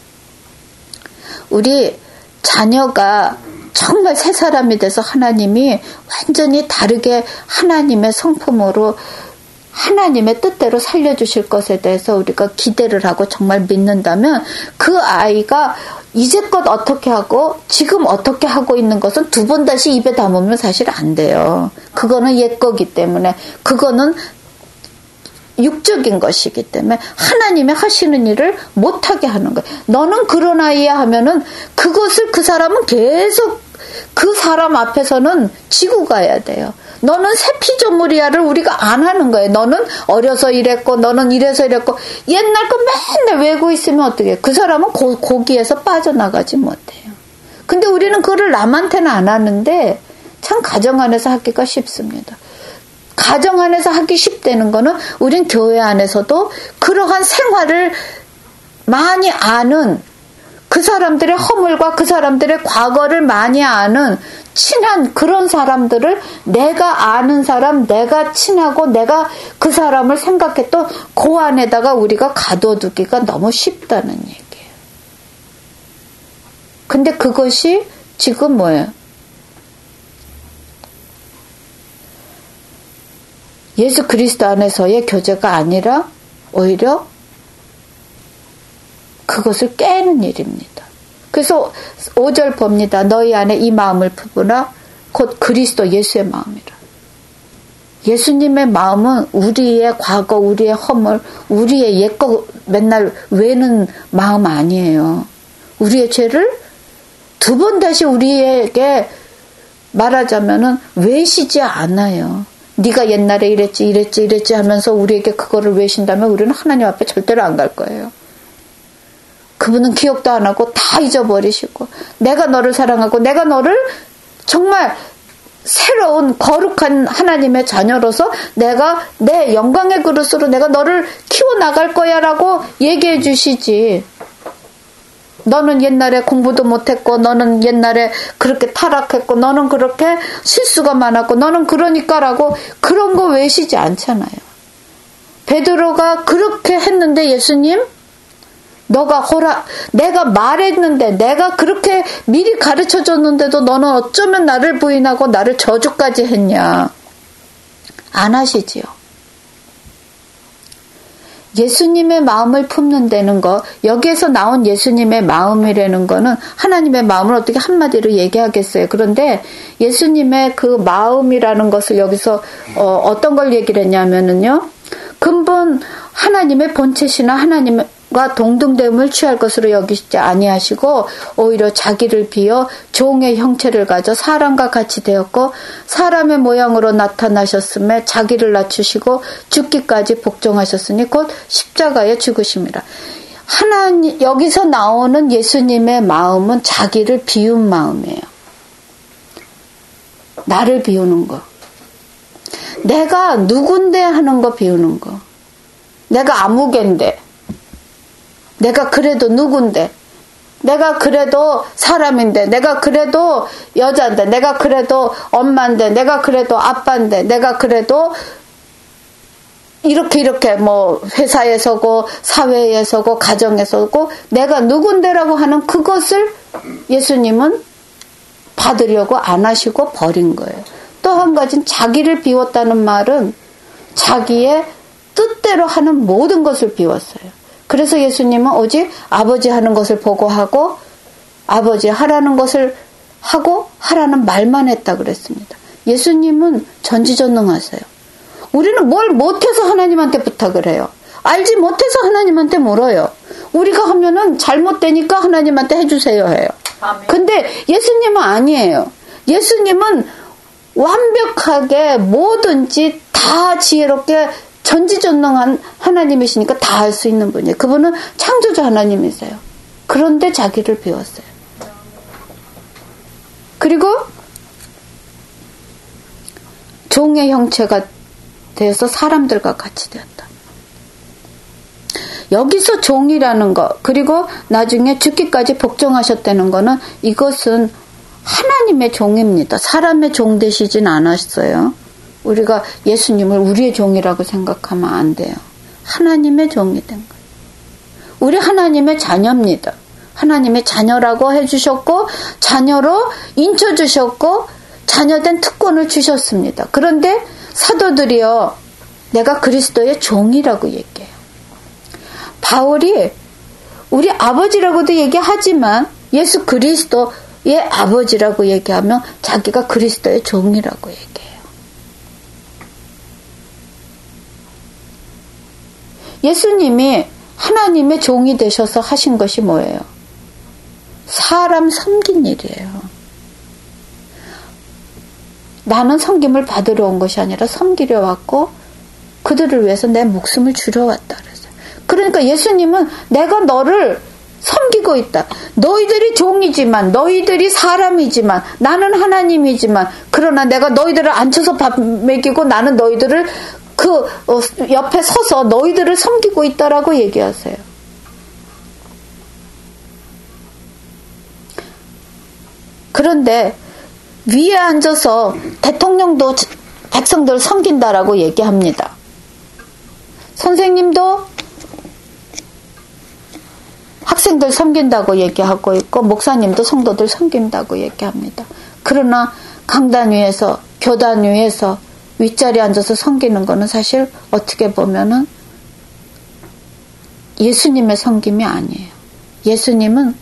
우리 자녀가 정말 새 사람이 돼서 하나님이 완전히 다르게 하나님의 성품으로 하나님의 뜻대로 살려주실 것에 대해서 우리가 기대를 하고 정말 믿는다면 그 아이가 이제껏 어떻게 하고 지금 어떻게 하고 있는 것은 두 번 다시 입에 담으면 사실 안 돼요. 그거는 옛 거기 때문에 그거는 육적인 것이기 때문에 하나님의 하시는 일을 못하게 하는 거예요. 너는 그런 아이야 하면은 그것을 그 사람은 계속 그 사람 앞에서는 지고 가야 돼요. 너는 새 피조물이야를 우리가 안 하는 거예요. 너는 어려서 이랬고 너는 이래서 이랬고 옛날 거 맨날 외고 있으면 어떡해. 그 사람은 고, 거기에서 빠져나가지 못해요. 근데 우리는 그거를 남한테는 안 하는데 참 가정 안에서 하기가 쉽습니다. 가정 안에서 하기 쉽다는 거는 우린 교회 안에서도 그러한 생활을 많이 아는 그 사람들의 허물과 그 사람들의 과거를 많이 아는 친한 그런 사람들을 내가 아는 사람, 내가 친하고 내가 그 사람을 생각했던 그 안에다가 우리가 가둬두기가 너무 쉽다는 얘기예요. 근데 그것이 지금 뭐예요? 예수 그리스도 안에서의 교제가 아니라 오히려 그것을 깨는 일입니다. 그래서 오 절 봅니다. 너희 안에 이 마음을 품으라 곧 그리스도 예수의 마음이라. 예수님의 마음은 우리의 과거, 우리의 허물, 우리의 옛거 맨날 외는 마음 아니에요. 우리의 죄를 두 번 다시 우리에게 말하자면은 외시지 않아요. 네가 옛날에 이랬지 이랬지 이랬지 하면서 우리에게 그거를 외신다면 우리는 하나님 앞에 절대로 안 갈 거예요. 그분은 기억도 안 하고 다 잊어버리시고 내가 너를 사랑하고 내가 너를 정말 새로운 거룩한 하나님의 자녀로서 내가 내 영광의 그릇으로 내가 너를 키워나갈 거야 라고 얘기해 주시지. 너는 옛날에 공부도 못했고 너는 옛날에 그렇게 타락했고 너는 그렇게 실수가 많았고 너는 그러니까 라고 그런 거 외시지 않잖아요. 베드로가 그렇게 했는데 예수님 너가 호라 내가 말했는데 내가 그렇게 미리 가르쳐줬는데도 너는 어쩌면 나를 부인하고 나를 저주까지 했냐. 안 하시지요. 예수님의 마음을 품는다는 거, 여기에서 나온 예수님의 마음이라는 거는 하나님의 마음을 어떻게 한마디로 얘기하겠어요. 그런데 예수님의 그 마음이라는 것을 여기서 어, 어떤 걸 얘기를 했냐면은요. 근본 하나님의 본체시나 하나님과 동등됨을 취할 것으로 여기지 아니하시고 오히려 자기를 비어 종의 형체를 가져 사람과 같이 되었고 사람의 모양으로 나타나셨음에 자기를 낮추시고 죽기까지 복종하셨으니 곧 십자가에 죽으심이라. 하나님 여기서 나오는 예수님의 마음은 자기를 비운 마음이에요. 나를 비우는 거. 내가 누군데 하는 거 비우는 거. 내가 아무개인데. 내가 그래도 누군데. 내가 그래도 사람인데. 내가 그래도 여자인데. 내가 그래도 엄마인데. 내가 그래도 아빠인데. 내가 그래도 이렇게 이렇게 뭐 회사에서고 사회에서고 가정에서고 내가 누군데라고 하는 그것을 예수님은 받으려고 안 하시고 버린 거예요. 또 한 가지는 자기를 비웠다는 말은 자기의 뜻대로 하는 모든 것을 비웠어요. 그래서 예수님은 오직 아버지 하는 것을 보고 하고 아버지 하라는 것을 하고 하라는 말만 했다 그랬습니다. 예수님은 전지전능하세요. 우리는 뭘 못해서 하나님한테 부탁을 해요. 알지 못해서 하나님한테 물어요. 우리가 하면은 잘못되니까 하나님한테 해주세요 해요. 아멘. 근데 예수님은 아니에요. 예수님은 완벽하게 뭐든지 다 지혜롭게 전지전능한 하나님이시니까 다 할 수 있는 분이에요. 그분은 창조주 하나님이세요. 그런데 자기를 비웠어요. 그리고 종의 형체가 돼서 사람들과 같이 되었다. 여기서 종이라는 거, 그리고 나중에 죽기까지 복종하셨다는 거는 이것은 하나님의 종입니다. 사람의 종 되시진 않았어요. 우리가 예수님을 우리의 종이라고 생각하면 안 돼요. 하나님의 종이 된 거예요. 우리 하나님의 자녀입니다. 하나님의 자녀라고 해주셨고 자녀로 인쳐주셨고 자녀된 특권을 주셨습니다. 그런데 사도들이요, 내가 그리스도의 종이라고 얘기해요. 바울이 우리 아버지라고도 얘기하지만 예수 그리스도의 아버지라고 얘기하면 자기가 그리스도의 종이라고 얘기해요. 예수님이 하나님의 종이 되셔서 하신 것이 뭐예요? 사람 섬긴 일이에요. 나는 섬김을 받으러 온 것이 아니라 섬기려 왔고 그들을 위해서 내 목숨을 주려 왔다 그랬어요. 그러니까 예수님은 내가 너를 섬기고 있다. 너희들이 종이지만 너희들이 사람이지만 나는 하나님이지만 그러나 내가 너희들을 앉혀서 밥 먹이고 나는 너희들을 그 옆에 서서 너희들을 섬기고 있다라고 얘기하세요. 그런데 위에 앉아서 대통령도 백성들을 섬긴다라고 얘기합니다. 선생님도 학생들 섬긴다고 얘기하고 있고 목사님도 성도들 섬긴다고 얘기합니다. 그러나 강단 위에서 교단 위에서 윗자리에 앉아서 섬기는 거는 사실 어떻게 보면은 예수님의 섬김이 아니에요. 예수님은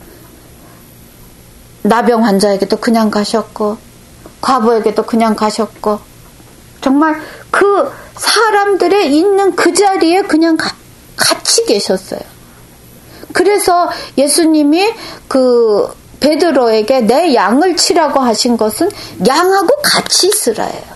나병 환자에게도 그냥 가셨고 과부에게도 그냥 가셨고 정말 그 사람들의 있는 그 자리에 그냥 가, 같이 계셨어요. 그래서 예수님이 그 베드로에게 내 양을 치라고 하신 것은 양하고 같이 있으라예요.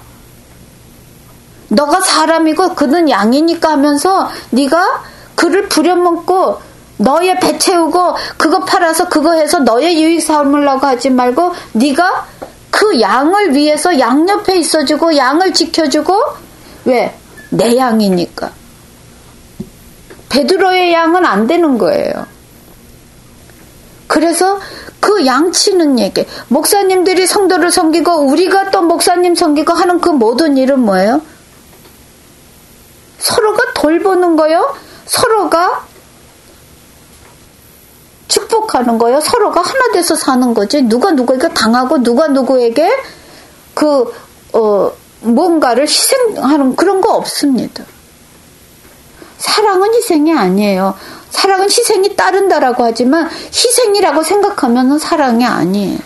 너가 사람이고 그는 양이니까 하면서 네가 그를 부려먹고 너의 배 채우고 그거 팔아서 그거 해서 너의 유익 삼으려고 하지 말고 네가 그 양을 위해서 양 옆에 있어주고 양을 지켜주고 왜? 내 양이니까. 베드로의 양은 안 되는 거예요. 그래서 그 양치는 얘기, 목사님들이 성도를 섬기고 우리가 또 목사님 섬기고 하는 그 모든 일은 뭐예요? 서로가 돌보는 거요. 서로가 축복하는 거예요. 서로가 하나 돼서 사는 거지. 누가 누구에게 당하고 누가 누구에게 그 어, 뭔가를 희생하는 그런 거 없습니다. 사랑은 희생이 아니에요. 사랑은 희생이 따른다라고 하지만 희생이라고 생각하면 사랑이 아니에요.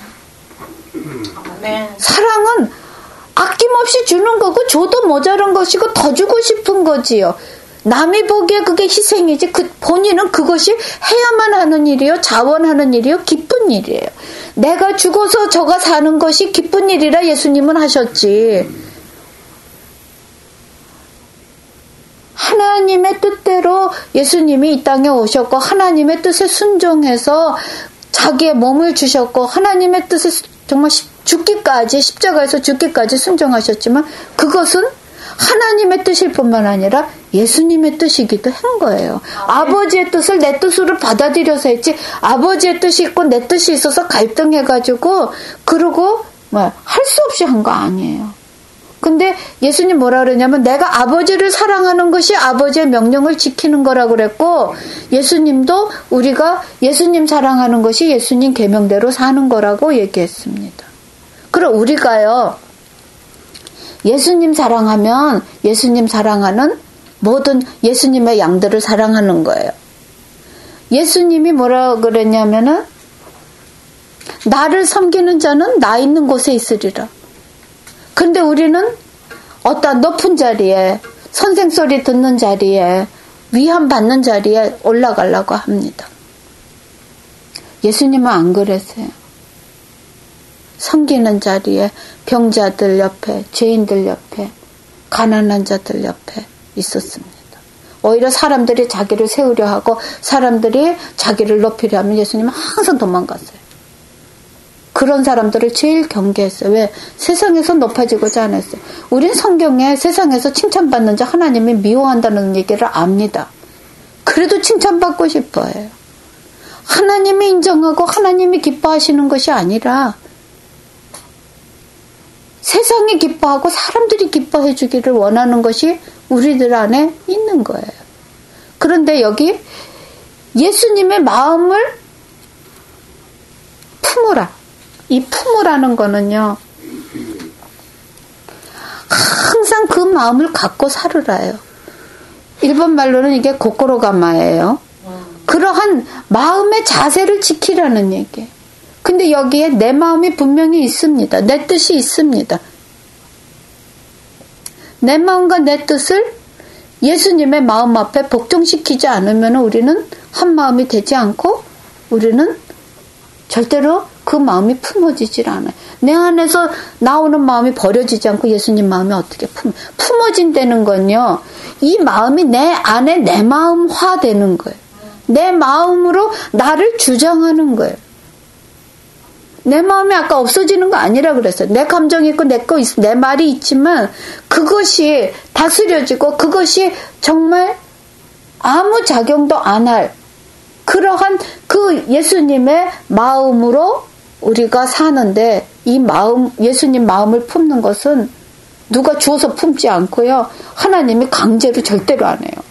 네. 사랑은 아낌없이 주는 거고 줘도 모자란 것이고 더 주고 싶은 거지요. 남이 보기에 그게 희생이지 그 본인은 그것이 해야만 하는 일이요, 자원하는 일이요, 기쁜 일이에요. 내가 죽어서 저가 사는 것이 기쁜 일이라 예수님은 하셨지. 하나님의 뜻대로 예수님이 이 땅에 오셨고 하나님의 뜻에 순종해서 자기의 몸을 주셨고 하나님의 뜻에 정말 죽기까지 십자가에서 죽기까지 순종하셨지만 그것은 하나님의 뜻일 뿐만 아니라 예수님의 뜻이기도 한 거예요. 아, 네. 아버지의 뜻을 내 뜻으로 받아들여서 했지 아버지의 뜻이 있고 내 뜻이 있어서 갈등해가지고 그러고 뭐 할 수 없이 한 거 아니에요. 근데 예수님 뭐라 그러냐면 내가 아버지를 사랑하는 것이 아버지의 명령을 지키는 거라고 그랬고 예수님도 우리가 예수님 사랑하는 것이 예수님 계명대로 사는 거라고 얘기했습니다. 그럼 우리가요 예수님 사랑하면 예수님 사랑하는 모든 예수님의 양들을 사랑하는 거예요. 예수님이 뭐라 그랬냐면은 나를 섬기는 자는 나 있는 곳에 있으리라. 근데 우리는 어떤 높은 자리에, 선생 소리 듣는 자리에, 위안 받는 자리에 올라가려고 합니다. 예수님은 안 그랬어요. 섬기는 자리에 병자들 옆에, 죄인들 옆에, 가난한 자들 옆에 있었습니다. 오히려 사람들이 자기를 세우려 하고 사람들이 자기를 높이려 하면 예수님은 항상 도망갔어요. 그런 사람들을 제일 경계했어요. 왜? 세상에서 높아지고자 안 했어요. 우린 성경에 세상에서 칭찬받는 자 하나님이 미워한다는 얘기를 압니다. 그래도 칭찬받고 싶어해요. 하나님이 인정하고 하나님이 기뻐하시는 것이 아니라 세상이 기뻐하고 사람들이 기뻐해 주기를 원하는 것이 우리들 안에 있는 거예요. 그런데 여기 예수님의 마음을 품으라. 이 품으라는 거는요, 항상 그 마음을 갖고 살으라요. 일본 말로는 이게 고코로가마예요. 그러한 마음의 자세를 지키라는 얘기예요. 근데 여기에 내 마음이 분명히 있습니다. 내 뜻이 있습니다. 내 마음과 내 뜻을 예수님의 마음 앞에 복종시키지 않으면 우리는 한 마음이 되지 않고 우리는 절대로 그 마음이 품어지질 않아요. 내 안에서 나오는 마음이 버려지지 않고 예수님 마음이 어떻게 품, 품어진다는 건요, 이 마음이 내 안에 내 마음화 되는 거예요. 내 마음으로 나를 주장하는 거예요. 내 마음이 아까 없어지는 거 아니라 그랬어요. 내 감정이 있고 내 거 있, 내 말이 있지만 그것이 다스려지고 그것이 정말 아무 작용도 안 할 그러한 그 예수님의 마음으로 우리가 사는데, 이 마음, 예수님 마음을 품는 것은 누가 주어서 품지 않고요, 하나님이 강제로 절대로 안 해요.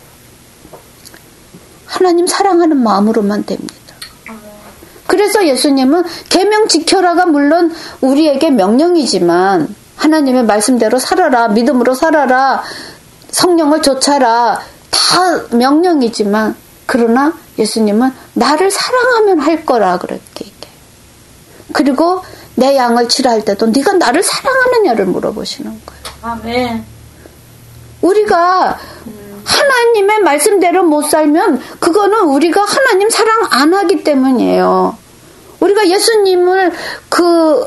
하나님 사랑하는 마음으로만 됩니다. 그래서 예수님은 계명 지켜라가 물론 우리에게 명령이지만, 하나님의 말씀대로 살아라, 믿음으로 살아라, 성령을 좇아라, 다 명령이지만, 그러나 예수님은 나를 사랑하면 할 거라 그렇게 얘기해요. 그리고 내 양을 치라 할 때도 네가 나를 사랑하느냐를 물어보시는 거예요. 아멘. 우리가 하나님의 말씀대로 못 살면 그거는 우리가 하나님 사랑 안 하기 때문이에요. 우리가 예수님을 그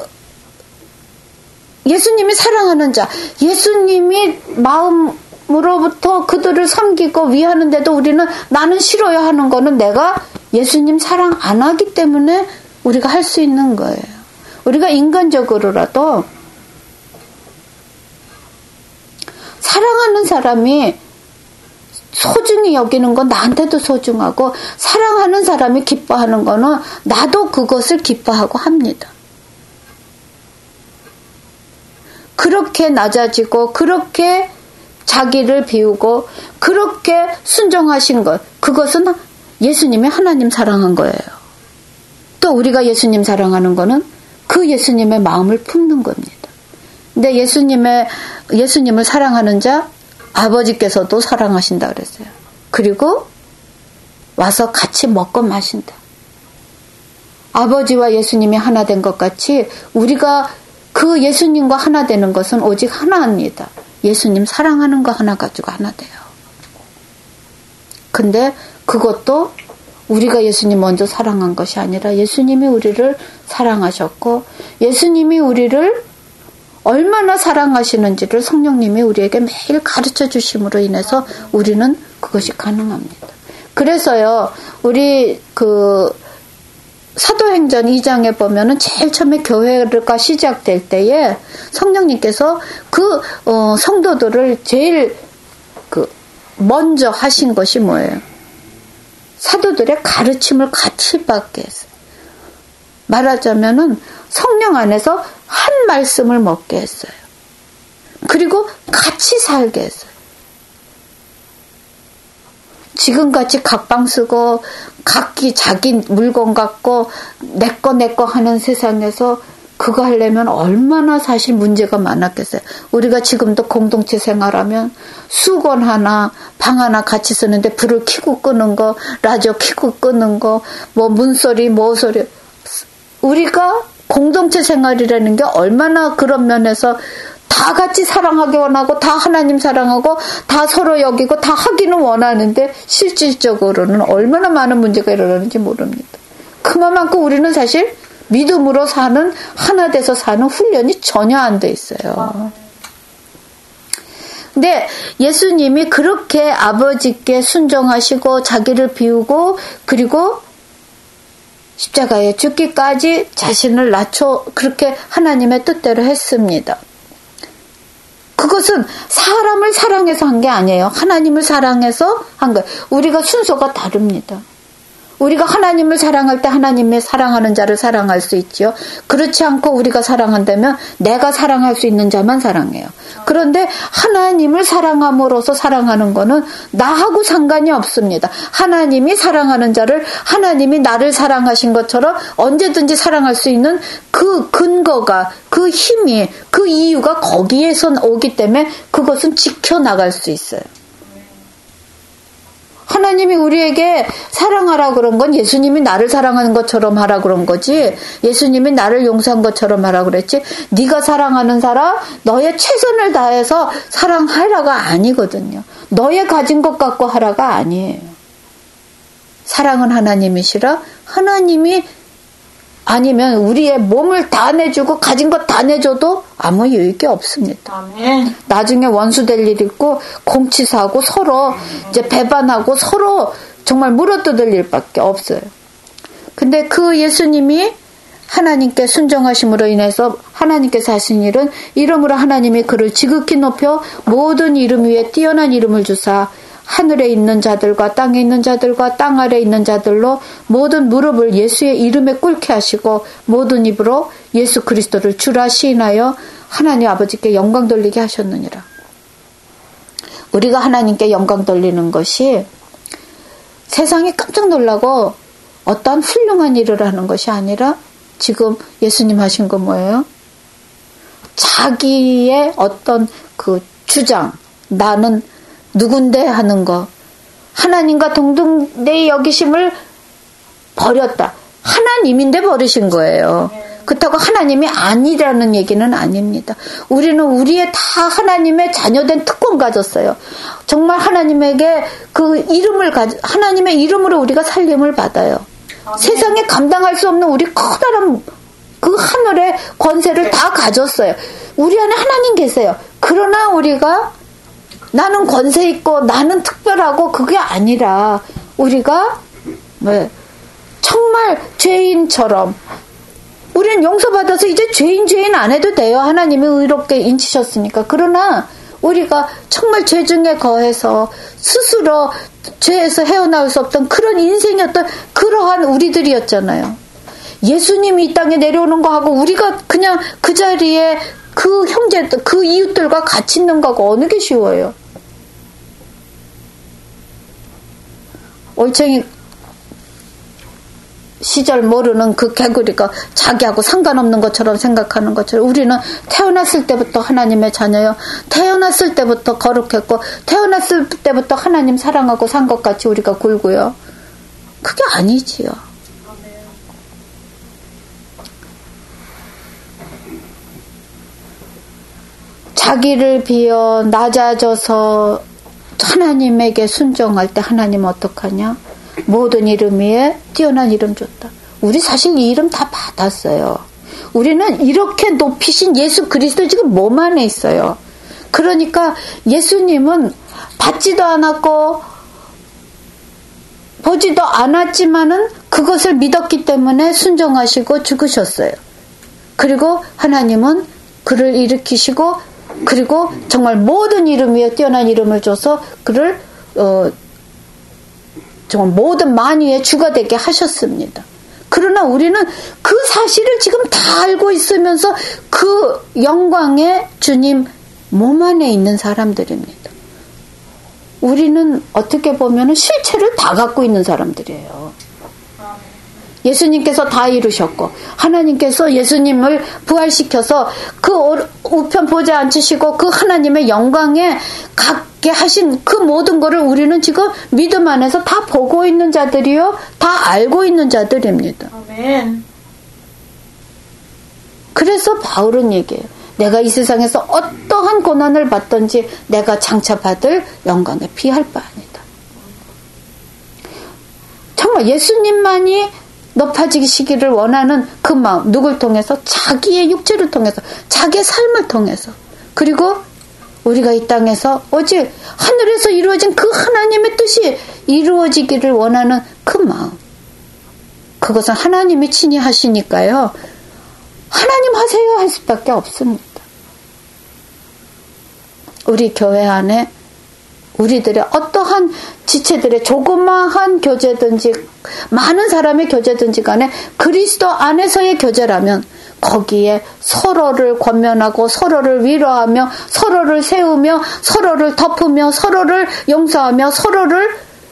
예수님이 사랑하는 자, 예수님이 마음으로부터 그들을 섬기고 위하는데도 우리는 나는 싫어요 하는 거는 내가 예수님 사랑 안 하기 때문에 우리가 할 수 있는 거예요. 우리가 인간적으로라도 사랑하는 사람이 소중히 여기는 건 나한테도 소중하고, 사랑하는 사람이 기뻐하는 거는 나도 그것을 기뻐하고 합니다. 그렇게 낮아지고 그렇게 자기를 비우고 그렇게 순종하신 것, 그것은 예수님이 하나님 사랑한 거예요. 또 우리가 예수님 사랑하는 거는 그 예수님의 마음을 품는 겁니다. 근데 예수님의 예수님을 사랑하는 자 아버지께서도 사랑하신다 그랬어요. 그리고 와서 같이 먹고 마신다. 아버지와 예수님이 하나 된 것 같이 우리가 그 예수님과 하나 되는 것은 오직 하나입니다. 예수님 사랑하는 거 하나 가지고 하나 돼요. 근데 그것도 우리가 예수님 먼저 사랑한 것이 아니라 예수님이 우리를 사랑하셨고, 예수님이 우리를 얼마나 사랑하시는지를 성령님이 우리에게 매일 가르쳐 주심으로 인해서 우리는 그것이 가능합니다. 그래서요, 우리 그 사도행전 이 장에 보면은 제일 처음에 교회가 시작될 때에 성령님께서 그 어, 성도들을 제일 그 먼저 하신 것이 뭐예요? 사도들의 가르침을 같이 받게 했어요. 말하자면은 성령 안에서 한 말씀을 먹게 했어요. 그리고 같이 살게 했어요. 지금같이 각방 쓰고 각기 자기 물건 갖고 내꺼 내꺼 하는 세상에서 그거 하려면 얼마나 사실 문제가 많았겠어요. 우리가 지금도 공동체 생활하면 수건 하나, 방 하나 같이 쓰는데 불을 켜고 끄는 거, 라디오 켜고 끄는 거, 뭐 문소리, 뭐 소리. 우리가 공동체 생활이라는 게 얼마나 그런 면에서 다 같이 사랑하기 원하고 다 하나님 사랑하고 다 서로 여기고 다 하기는 원하는데 실질적으로는 얼마나 많은 문제가 일어나는지 모릅니다. 그만큼 우리는 사실 믿음으로 사는, 하나 돼서 사는 훈련이 전혀 안 돼 있어요. 근데 예수님이 그렇게 아버지께 순종하시고 자기를 비우고 그리고 십자가에 죽기까지 자신을 낮춰 그렇게 하나님의 뜻대로 했습니다. 그것은 사람을 사랑해서 한 게 아니에요. 하나님을 사랑해서 한 거예요. 우리가 순서가 다릅니다. 우리가 하나님을 사랑할 때 하나님의 사랑하는 자를 사랑할 수 있지요. 그렇지 않고 우리가 사랑한다면 내가 사랑할 수 있는 자만 사랑해요. 그런데 하나님을 사랑함으로써 사랑하는 거는 나하고 상관이 없습니다. 하나님이 사랑하는 자를 하나님이 나를 사랑하신 것처럼 언제든지 사랑할 수 있는 그 근거가, 그 힘이, 그 이유가 거기에서 오기 때문에 그것은 지켜나갈 수 있어요. 하나님이 우리에게 사랑하라 그런 건 예수님이 나를 사랑하는 것처럼 하라 그런 거지, 예수님이 나를 용서한 것처럼 하라 그랬지, 네가 사랑하는 사람 너의 최선을 다해서 사랑하라가 아니거든요. 너의 가진 것 갖고 하라가 아니에요. 사랑은 하나님이시라. 하나님이 아니면 우리의 몸을 다 내주고 가진 것 다 내줘도 아무 유익이 없습니다. 아멘. 나중에 원수 될 일 있고 공치사하고 서로 이제 배반하고 서로 정말 물어뜯을 일밖에 없어요. 근데 그 예수님이 하나님께 순종하심으로 인해서 하나님께서 하신 일은 이름으로 하나님이 그를 지극히 높여 모든 이름 위에 뛰어난 이름을 주사 하늘에 있는 자들과 땅에 있는 자들과 땅 아래 있는 자들로 모든 무릎을 예수의 이름에 꿇게 하시고 모든 입으로 예수 그리스도를 주라 시인하여 하나님 아버지께 영광 돌리게 하셨느니라. 우리가 하나님께 영광 돌리는 것이 세상이 깜짝 놀라고 어떤 훌륭한 일을 하는 것이 아니라 지금 예수님 하신 거 뭐예요? 자기의 어떤 그 주장, 나는 누군데 하는 거, 하나님과 동등대의 여기심을 버렸다. 하나님인데 버리신 거예요. 그렇다고 하나님이 아니라는 얘기는 아닙니다. 우리는 우리의 다 하나님의 자녀된 특권 가졌어요. 정말 하나님에게 그 이름을 가져, 하나님의 이름으로 우리가 살림을 받아요. 아, 네. 세상에 감당할 수 없는 우리 커다란 그 하늘의 권세를 다 가졌어요. 우리 안에 하나님 계세요. 그러나 우리가 나는 권세 있고 나는 특별하고 그게 아니라 우리가 뭐 정말 죄인처럼 우리는 용서받아서 이제 죄인 죄인 안 해도 돼요. 하나님이 의롭게 인치셨으니까. 그러나 우리가 정말 죄 중에 거해서 스스로 죄에서 헤어나올 수 없던 그런 인생이었던 그러한 우리들이었잖아요. 예수님이 이 땅에 내려오는 거하고 우리가 그냥 그 자리에 그 형제, 그 이웃들과 같이 있는 거하고 어느 게 쉬워요? 올챙이 시절 모르는 그 개구리가 자기하고 상관없는 것처럼 생각하는 것처럼 우리는 태어났을 때부터 하나님의 자녀요. 태어났을 때부터 거룩했고 태어났을 때부터 하나님 사랑하고 산 것 같이 우리가 굴고요. 그게 아니지요. 자기를 비워 낮아져서 하나님에게 순종할 때 하나님은 어떡하냐? 모든 이름 위에 뛰어난 이름 줬다. 우리 사실 이 이름 다 받았어요. 우리는 이렇게 높이신 예수 그리스도 지금 몸 안에 있어요. 그러니까 예수님은 받지도 않았고 보지도 않았지만은 그것을 믿었기 때문에 순종하시고 죽으셨어요. 그리고 하나님은 그를 일으키시고 그리고 정말 모든 이름 위에 뛰어난 이름을 줘서 그를 어, 정말 모든 만유의 주가 되게 하셨습니다. 그러나 우리는 그 사실을 지금 다 알고 있으면서 그 영광의 주님 몸 안에 있는 사람들입니다. 우리는 어떻게 보면 실체를 다 갖고 있는 사람들이에요. 예수님께서 다 이루셨고 하나님께서 예수님을 부활시켜서 그 우편 보좌에 앉으시고 그 하나님의 영광에 갖게 하신 그 모든 것을 우리는 지금 믿음 안에서 다 보고 있는 자들이요, 다 알고 있는 자들입니다. 아멘. 그래서 바울은 얘기해요. 내가 이 세상에서 어떠한 고난을 받든지 내가 장차 받을 영광에 비할 바 아니다. 정말 예수님만이 높아지시기를 원하는 그 마음, 누굴 통해서? 자기의 육체를 통해서, 자기의 삶을 통해서. 그리고 우리가 이 땅에서 오직 하늘에서 이루어진 그 하나님의 뜻이 이루어지기를 원하는 그 마음. 그것은 하나님이 친히 하시니까요. 하나님 하세요 할 수밖에 없습니다. 우리 교회 안에 우리들의 어떠한 지체들의 조그마한 교제든지 많은 사람의 교제든지 간에 그리스도 안에서의 교제라면 거기에 서로를 권면하고 서로를 위로하며 서로를 세우며 서로를 덮으며 서로를 용서하며 서로를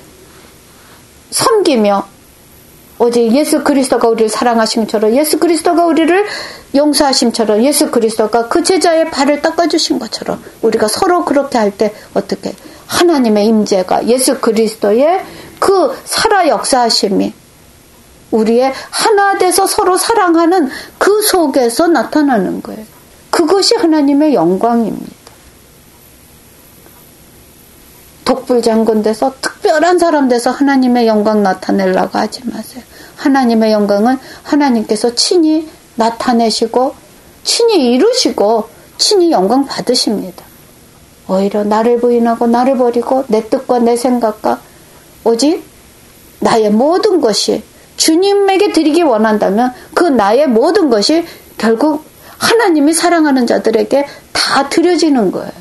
섬기며 오직 예수 그리스도가 우리를 사랑하심처럼 예수 그리스도가 우리를 용서하심처럼 예수 그리스도가 그 제자의 발을 닦아주신 것처럼 우리가 서로 그렇게 할 때 어떻게 하나님의 임재가 예수 그리스도의 그 살아 역사하심이 우리의 하나 돼서 서로 사랑하는 그 속에서 나타나는 거예요. 그것이 하나님의 영광입니다. 독불장군 돼서 특별한 사람 돼서 하나님의 영광 나타내려고 하지 마세요. 하나님의 영광은 하나님께서 친히 나타내시고 친히 이루시고 친히 영광 받으십니다. 오히려 나를 부인하고 나를 버리고 내 뜻과 내 생각과 오직 나의 모든 것이 주님에게 드리기 원한다면 그 나의 모든 것이 결국 하나님이 사랑하는 자들에게 다 드려지는 거예요.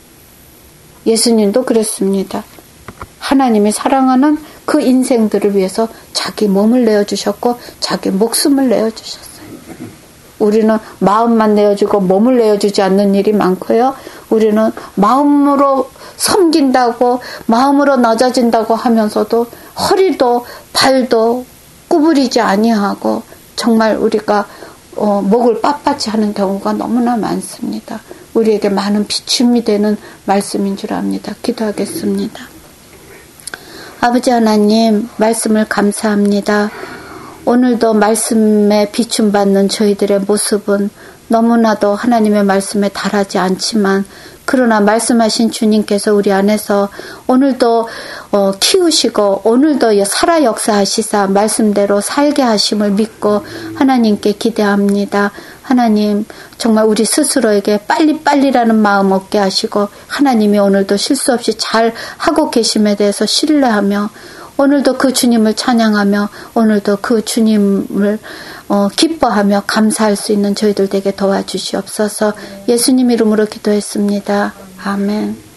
예수님도 그랬습니다. 하나님이 사랑하는 그 인생들을 위해서 자기 몸을 내어주셨고 자기 목숨을 내어주셨어요. 우리는 마음만 내어주고 몸을 내어주지 않는 일이 많고요. 우리는 마음으로 섬긴다고 마음으로 낮아진다고 하면서도 허리도 발도 구부리지 아니하고 정말 우리가 어, 목을 빳빳이 하는 경우가 너무나 많습니다. 우리에게 많은 비춤이 되는 말씀인 줄 압니다. 기도하겠습니다. 아버지 하나님, 말씀을 감사합니다. 오늘도 말씀에 비춤받는 저희들의 모습은 너무나도 하나님의 말씀에 달하지 않지만 그러나 말씀하신 주님께서 우리 안에서 오늘도 어, 키우시고 오늘도 살아 역사하시사 말씀대로 살게 하심을 믿고 하나님께 기대합니다. 하나님 정말 우리 스스로에게 빨리빨리라는 마음 얻게 하시고 하나님이 오늘도 실수 없이 잘 하고 계심에 대해서 신뢰하며 오늘도 그 주님을 찬양하며 오늘도 그 주님을 어, 기뻐하며 감사할 수 있는 저희들 되게 도와주시옵소서. 예수님 이름으로 기도했습니다. 아멘.